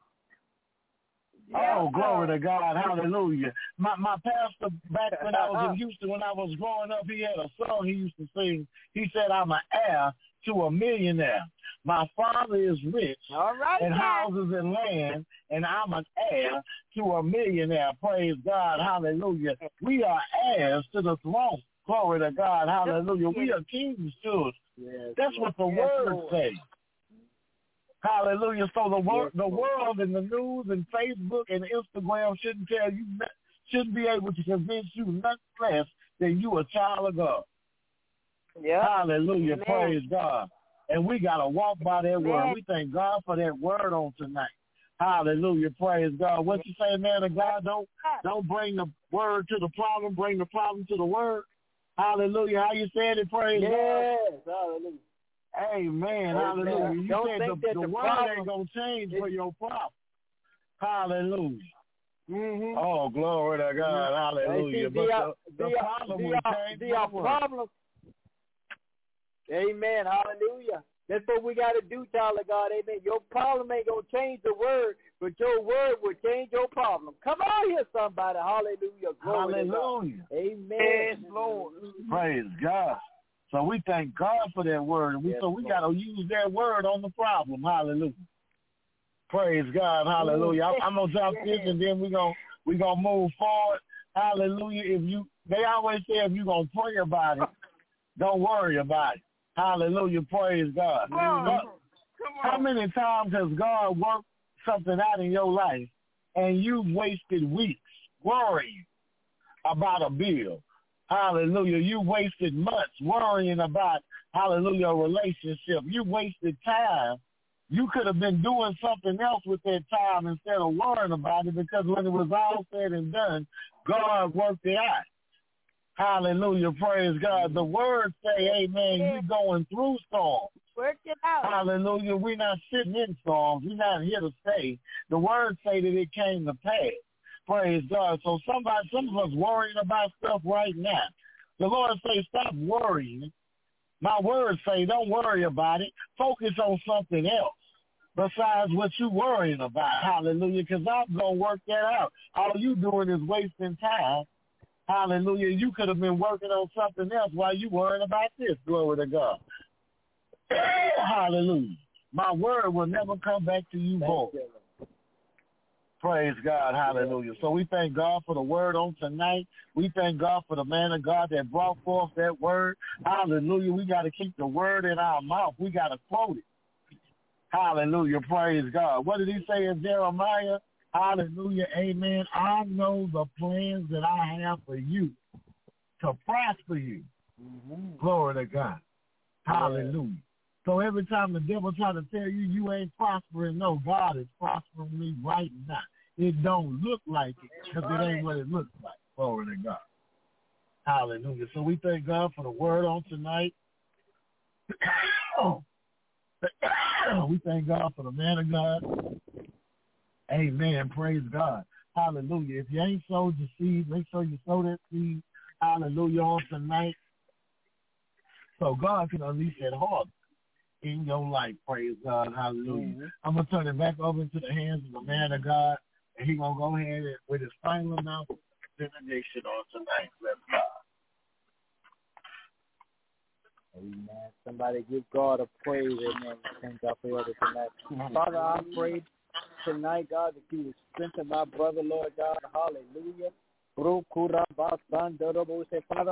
Oh, glory to God. Hallelujah. My pastor, back when I was in Houston, when I was growing up, he had a song he used to sing. He said, I'm an heir to a millionaire. My father is rich and houses and land, and I'm an heir to a millionaire. Praise God. Hallelujah. We are heirs to the throne. Glory to God. Hallelujah. We are king's children. That's what the word says. Hallelujah. So the world and the news and Facebook and Instagram shouldn't be able to convince you nothing less than you a child of God. Hallelujah. Amen. Praise God. And we got to walk by that word. We thank God for that word on tonight. Hallelujah. Praise God. What you say, man of God? Don't bring the word to the problem. Bring the problem to the word. Hallelujah. How you said it? Praise God. Hallelujah. Amen. Hallelujah. You said the word ain't going to change for your problem. Hallelujah. Mm-hmm. Oh, glory to God. Hallelujah. But the problem will change the problem. Amen. Hallelujah. That's what we got to do, child of God. Amen. Your problem ain't going to change the word, but your word will change your problem. Come on here, somebody. Hallelujah. Glory Hallelujah. To God. Amen. Yes, Lord. Praise God. So we thank God for that word. So we got to use that word on the problem. Hallelujah. Praise God. Hallelujah. I'm going to drop this and then we're gonna move forward. Hallelujah. They always say if you're going to pray about it, don't worry about it. Hallelujah. Praise God. Come on. How many times has God worked something out in your life and you've wasted weeks worrying about a bill? Hallelujah. You wasted months worrying about, hallelujah, a relationship. You wasted time. You could have been doing something else with that time instead of worrying about it, because when it was all said and done, God worked it out. Hallelujah. Praise God. The word say, amen, you're going through storms. Work it out. Hallelujah. We're not sitting in storms. We're not here to stay. The word say that it came to pass. Praise God. So some of us worrying about stuff right now. The Lord say, stop worrying. My word say, don't worry about it. Focus on something else besides what you're worrying about. Hallelujah. Because I'm going to work that out. All you doing is wasting time. Hallelujah. You could have been working on something else while you worrying about this. Glory to God. Hallelujah. My word will never come back to you void. Praise God. Hallelujah. So we thank God for the word on tonight. We thank God for the man of God that brought forth that word. Hallelujah. We got to keep the word in our mouth. We got to quote it. Hallelujah. Praise God. What did he say in Jeremiah? Hallelujah. Amen. I know the plans that I have for you to prosper you. Mm-hmm. Glory to God. Hallelujah. So every time the devil try to tell you you ain't prospering, no, God is prospering me right now. It don't look like it because it ain't what it looks like. Glory to God. Hallelujah. So we thank God for the word on tonight. We thank God for the man of God. Amen. Praise God. Hallelujah. If you ain't sowed your seed, make sure you sow that seed. Hallelujah on tonight. So God can unleash that harvest in your life. Praise God. Hallelujah. Mm-hmm. I'm going to turn it back over into the hands of the man of God, and he's going to go ahead and, with his final announcement, benediction on tonight. Let's go. Amen. Somebody give God a praise. Amen. Thank God for everything tonight. Father, I pray tonight, God, that you would strengthen my brother, Lord God. Hallelujah. Father,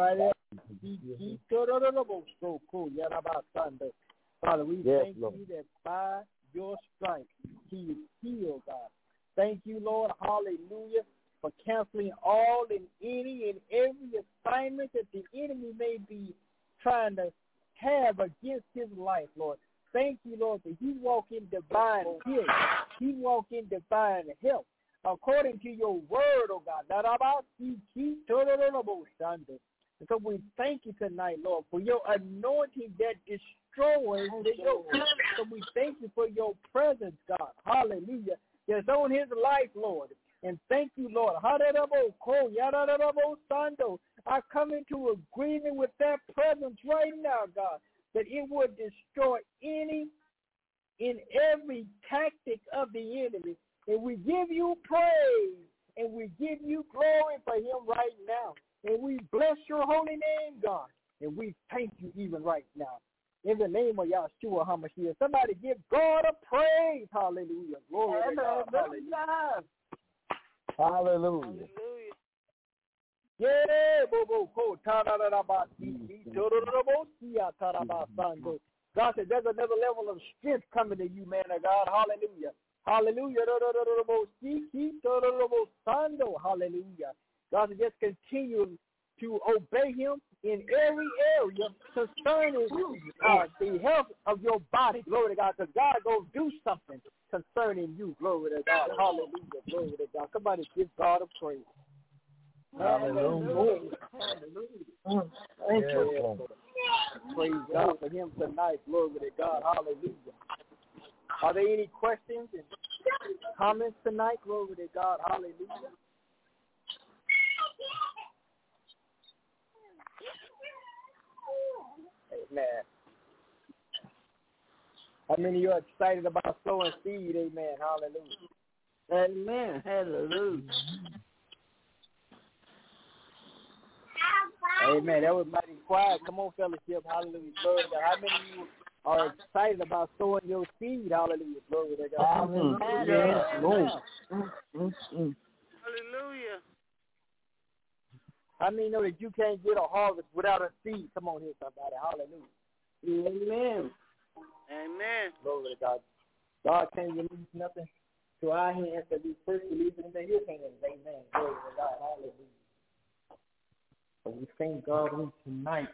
Father, we thank you that by your stripes he is healed, God. Thank you, Lord, hallelujah, for canceling all and any and every assignment that the enemy may be trying to have against his life, Lord. Thank you, Lord, that he walk in divine healing. He walk in divine health according to your word, oh God. And so we thank you tonight, Lord, for your anointing that destroys the yoke. So we thank you for your presence, God. Hallelujah. That's on his life, Lord. And thank you, Lord. I come into agreement with that presence right now, God, that it would destroy any and every tactic of the enemy. And we give you praise and we give you glory for him right now. And we bless your holy name, God. And we thank you even right now. In the name of Yahshua HaMashiach. Somebody give God a praise. Hallelujah. Glory to God. Hallelujah. Hallelujah. Yeah, God said there's another level of strength coming to you, man of God. Hallelujah. Hallelujah. Hallelujah. God said just continue to obey him in every area concerning the health of your body. Glory to God. Because God going to do something concerning you. Glory to God. Hallelujah. Glory to God. Somebody give God a praise. Hallelujah. Hallelujah. Thank you. Praise God for him tonight. Glory to God. Hallelujah. Are there any questions and comments tonight? Glory to God. Hallelujah. Amen. How many of you are excited about sowing seed? Amen. Hallelujah. Amen. Hallelujah. Amen. That was mighty quiet. Come on, fellowship. Hallelujah. Glory to God. How many of you are excited about sowing your seed? Hallelujah. Glory to God. Hallelujah. Hallelujah. How many know that you can't get a harvest without a seed? Come on here, somebody. Hallelujah. Amen. Amen. Glory to God. God can't release nothing to our hands that we first release it into his hands. Amen. Glory to God. Hallelujah. So we thank God on tonight.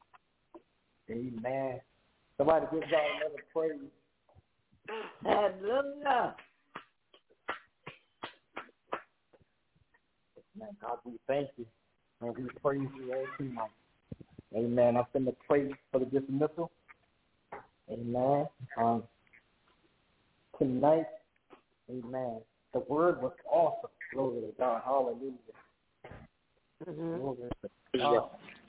Amen. Somebody give God another praise. Hallelujah. Man, God, we thank you. And we praise you all tonight. Amen. I send the praise for the dismissal. Amen. Tonight, amen. The word was awesome. Glory to God. Hallelujah. Glory to God.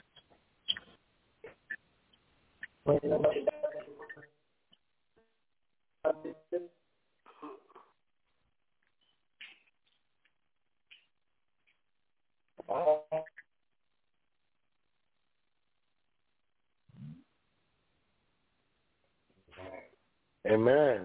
Amen.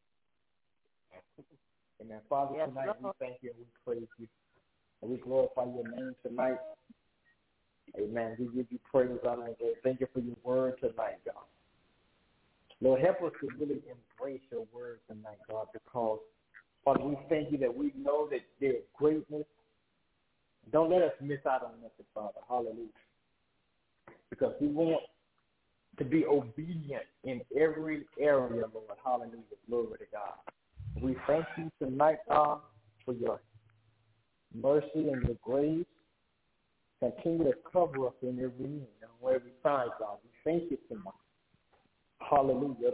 Amen. Father, Yes, tonight Lord. we thank you and we praise you. And we glorify your name tonight. Amen. We give you praise, honor, and glory. Thank you for your word tonight, God. Lord, help us to really embrace your word tonight, God, because, Father, we thank you that we know that there's greatness. Don't let us miss out on nothing, Father. Hallelujah. Because we want to be obedient in every area, Lord. Hallelujah. Glory to God. We thank you tonight, God, for your mercy and your grace. Continue to cover us in every need and on every side, God. We thank you tonight. Hallelujah.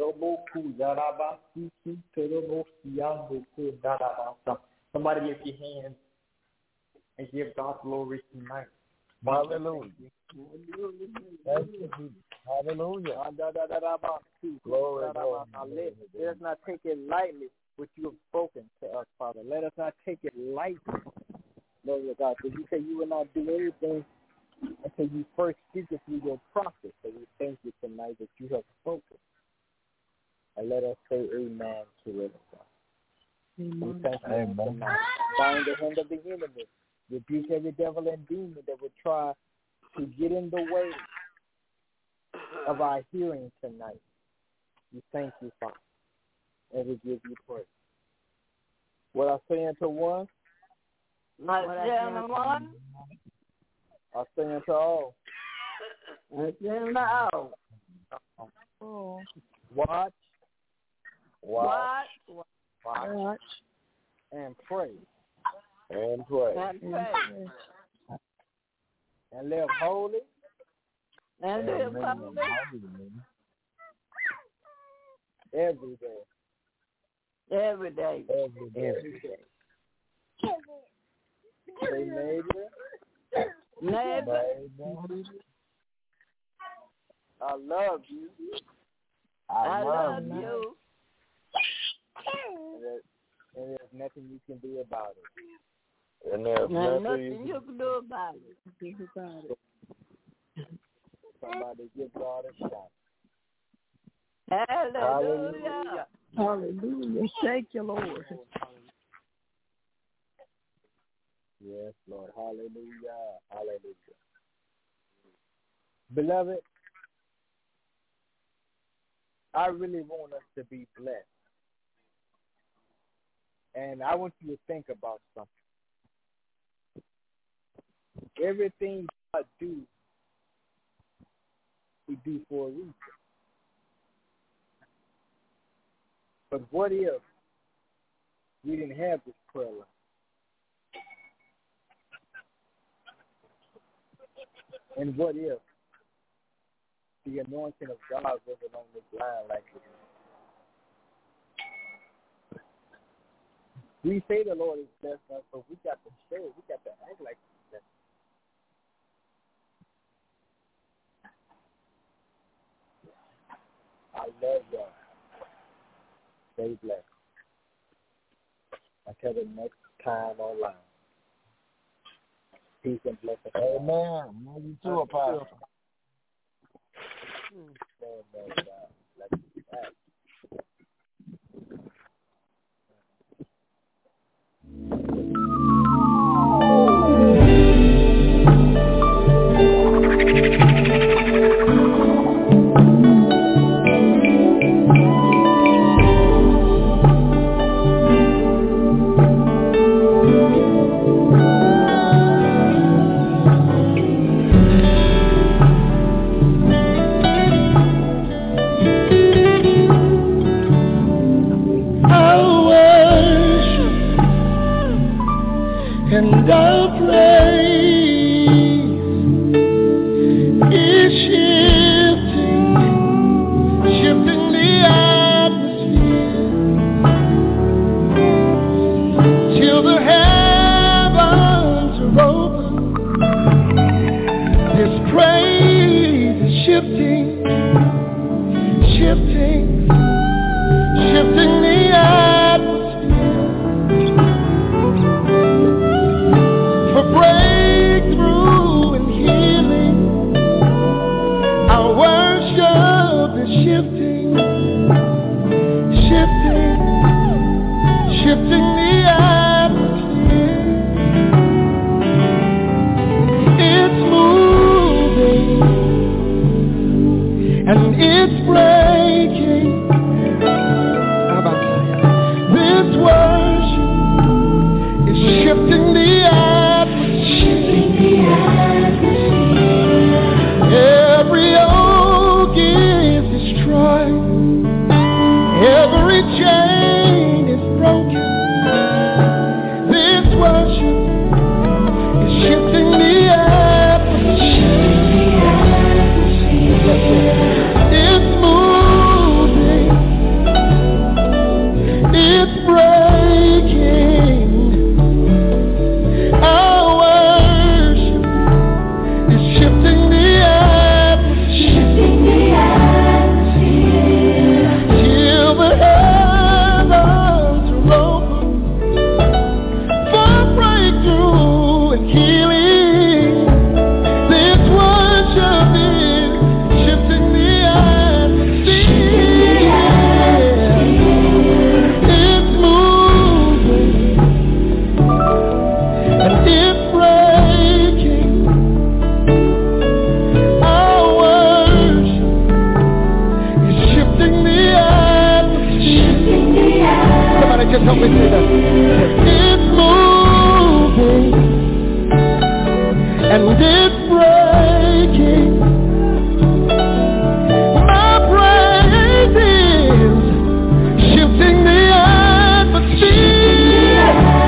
Somebody lift your hands and give God glory tonight. Hallelujah. Thank you, Jesus. Hallelujah. Glory, glory. Let us not take it lightly what you have spoken to us, Father. Let us not take it lightly, Lord God, because you say you will not do anything until you first speak it through your prophet. So we thank you tonight that you have spoken. And let us say amen to it, God. We thank you tonight. Bind the hand of the enemy. Rebuke every devil and demon that would try to get in the way of our hearing tonight. We thank you, Father, and we give you praise. What I say unto one, I say unto one, I say unto all. I say unto all. Watch, and pray. And pray. And live holy. And live holy. Every day. Every day. Say neighbor. I love you. I love you. And there's nothing you can do about it. And there's nothing you can do about it. Somebody give God a shout. Hallelujah. Hallelujah. Thank you, Lord. Yes, Lord. Hallelujah. Hallelujah. Beloved, I really want us to be blessed. And I want you to think about something. Everything God do, we do for a reason. But what if we didn't have this prayer life? And what if the the anointing of God wasn't on this line like it is. We say the Lord is blessed us, but we got to show it. We got to act like He's blessed. I love y'all. Stay blessed. Until the next time online. Peace and blessings. Amen. You too, Apostle. And our praise is shifting the atmosphere till the heavens are open. This praise is shifting the atmosphere. Breakthrough and healing, our worship is shifting the atmosphere. It's moving and it's breaking. This worship is shifting the every yoke is destroyed. Every chain is broken. This worship is shifting the atmosphere. It's moving. It's breaking. Our worship is shifting the till the heavens are open for breakthrough and healing. This worship is shifting the atmosphere. It's moving and it's breaking. Our worship is shifting the atmosphere. Somebody just help me say that. It's moving and it's breaking. My praise is shifting the atmosphere.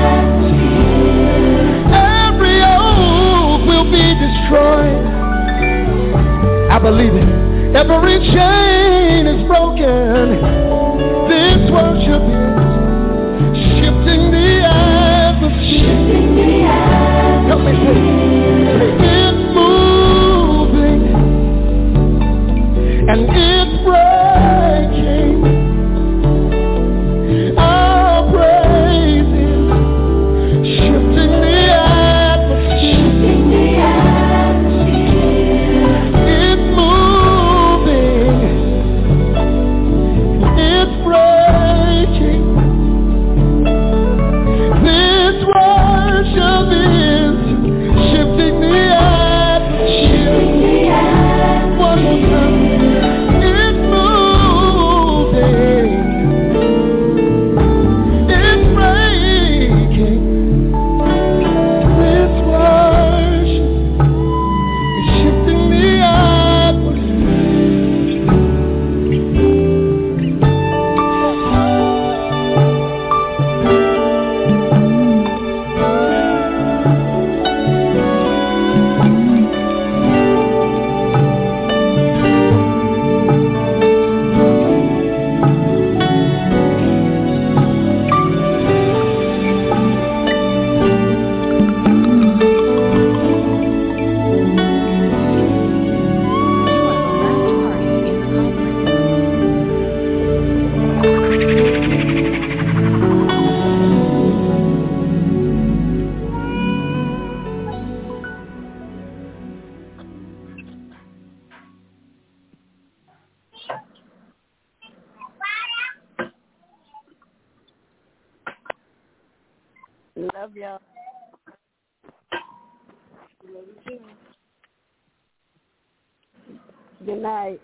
Every yoke will be destroyed. I believe it. Every chain is broken. This worship is shifting the atmosphere. Help me say it's moving and it's breaking. Our praise is shifting the atmosphere. It's moving. It's breaking. Love y'all. Good night.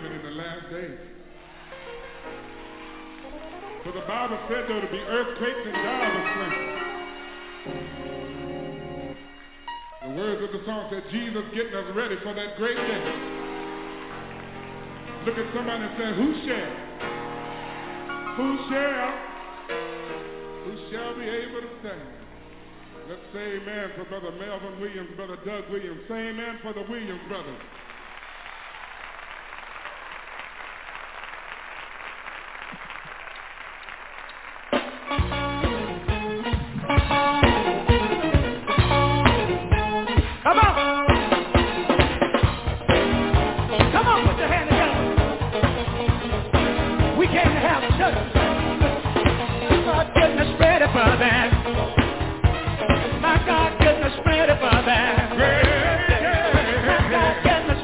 living in the last days. So the Bible said there would be earthquakes and divers places. The words of the song said, Jesus getting us ready for that great day. Look at somebody and say, who shall be able to stand? Let's say amen for Brother Melvin Williams, Brother Doug Williams. Say amen for the Williams brothers. Come on. Come on, put your hand together. We came to have a church. God getting us ready for that. My God getting us ready for that. My God getting us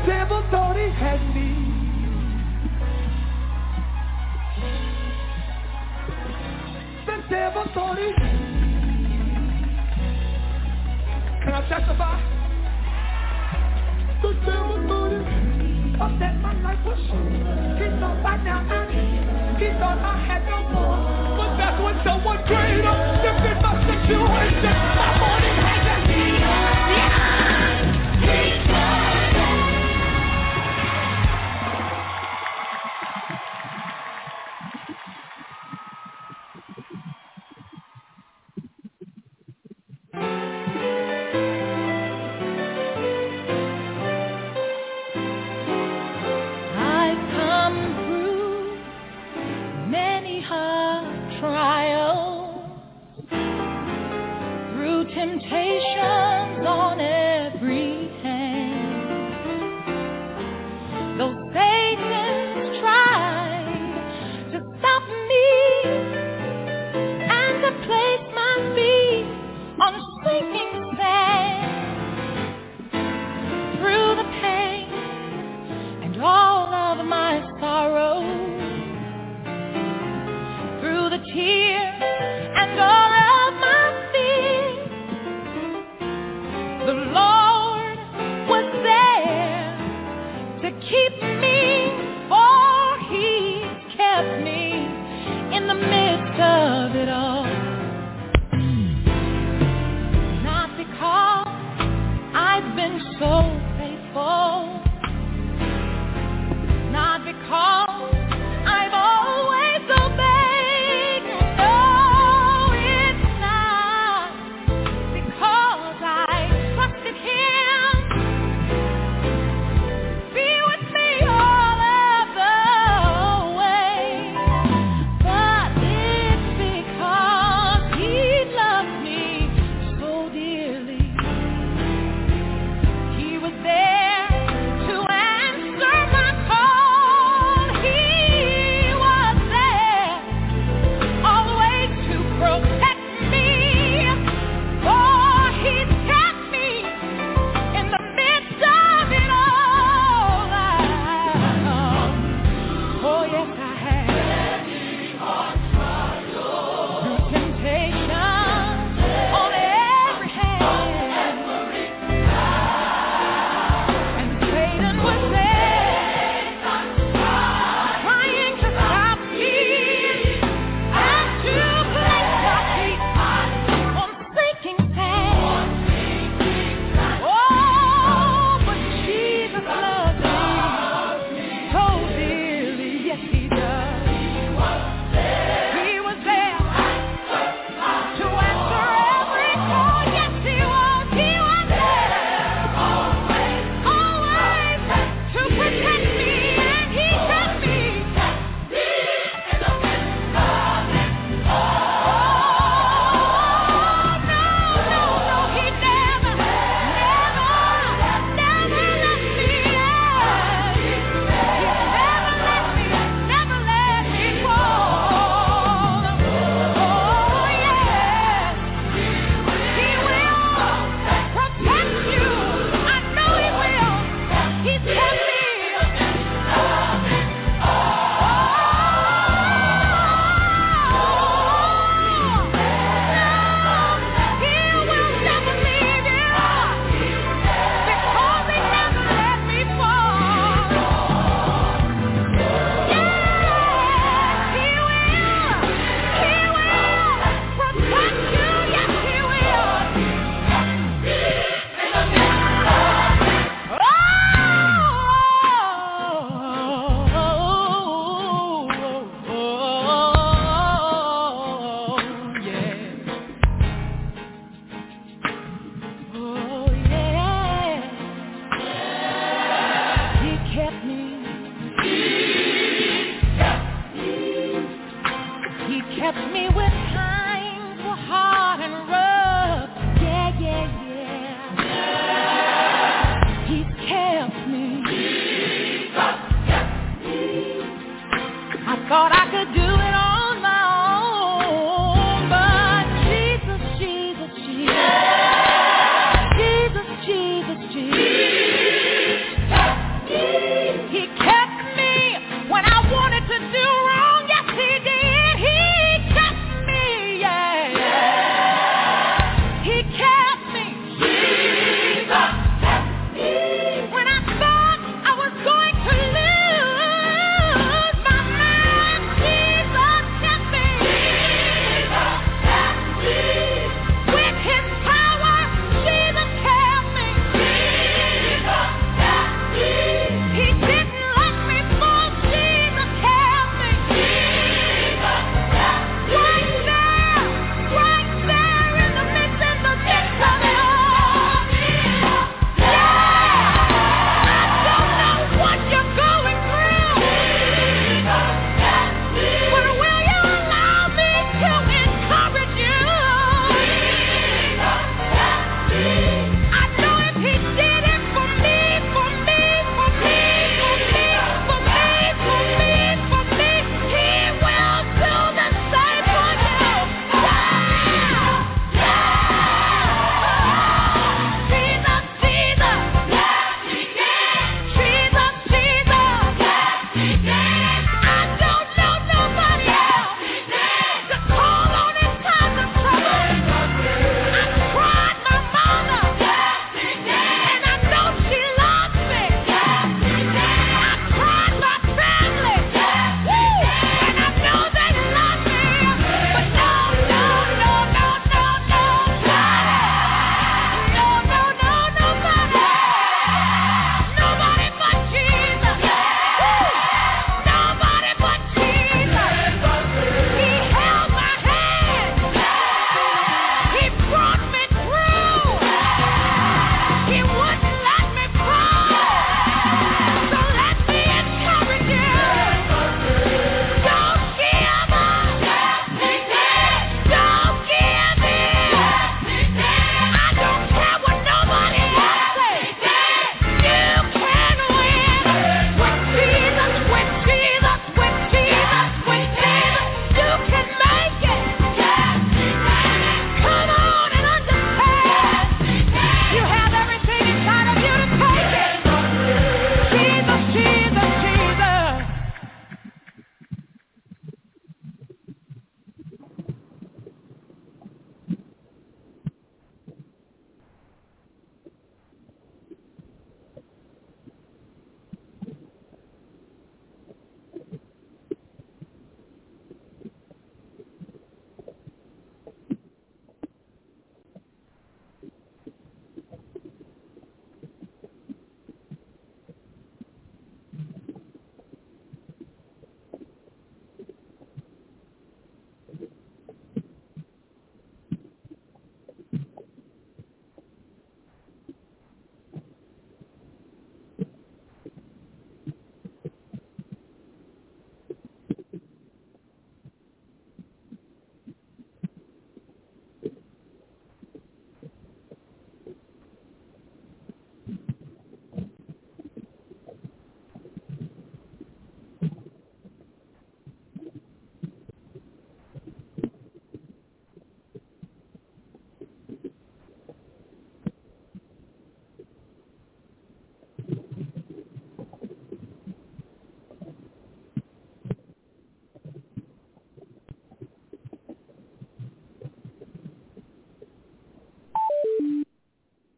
devil thought he had me. The devil thought he had me. Can I testify? The devil thought he that my life was short. He thought by now he thought I had no more. But that's when someone greater stepped in my situation. My morning had to be. Temptations on every hand, though Satan tried to stop me and to place my feet on sinking sand, through the pain and all of my sorrow, through the tears and all of my fears, the Lord was there to keep me, for He kept me in the midst of it all. Not because I've been so faithful, not because I've always obeyed. No, it's not because I trusted Him. Be with me all of the way. But it's because He loves me so dearly. He was there to answer my call. He was there always to protect me. For He's kept me in the midst of it all. Oh yes, I have. Through temptation on every hand, and Satan was there trying to stop me and to place my feet on sinking sand. Oh, but Jesus loves me so dearly. Yes, He does. He was there to answer every call. Yes, He was. He was there always to protect me, and He kept me in the midst of it. Oh, no, He never left me. Never let me fall. Oh, yes, He will protect you. I know He will. He's kept me. He will never leave you because He never let me fall. He will protect you. Yes, He will. He kept me. He kept me when times were hard and rough. Yeah. He's kept me. I thought I could do it on my own, but Jesus.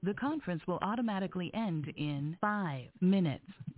The conference will automatically end in 5 minutes.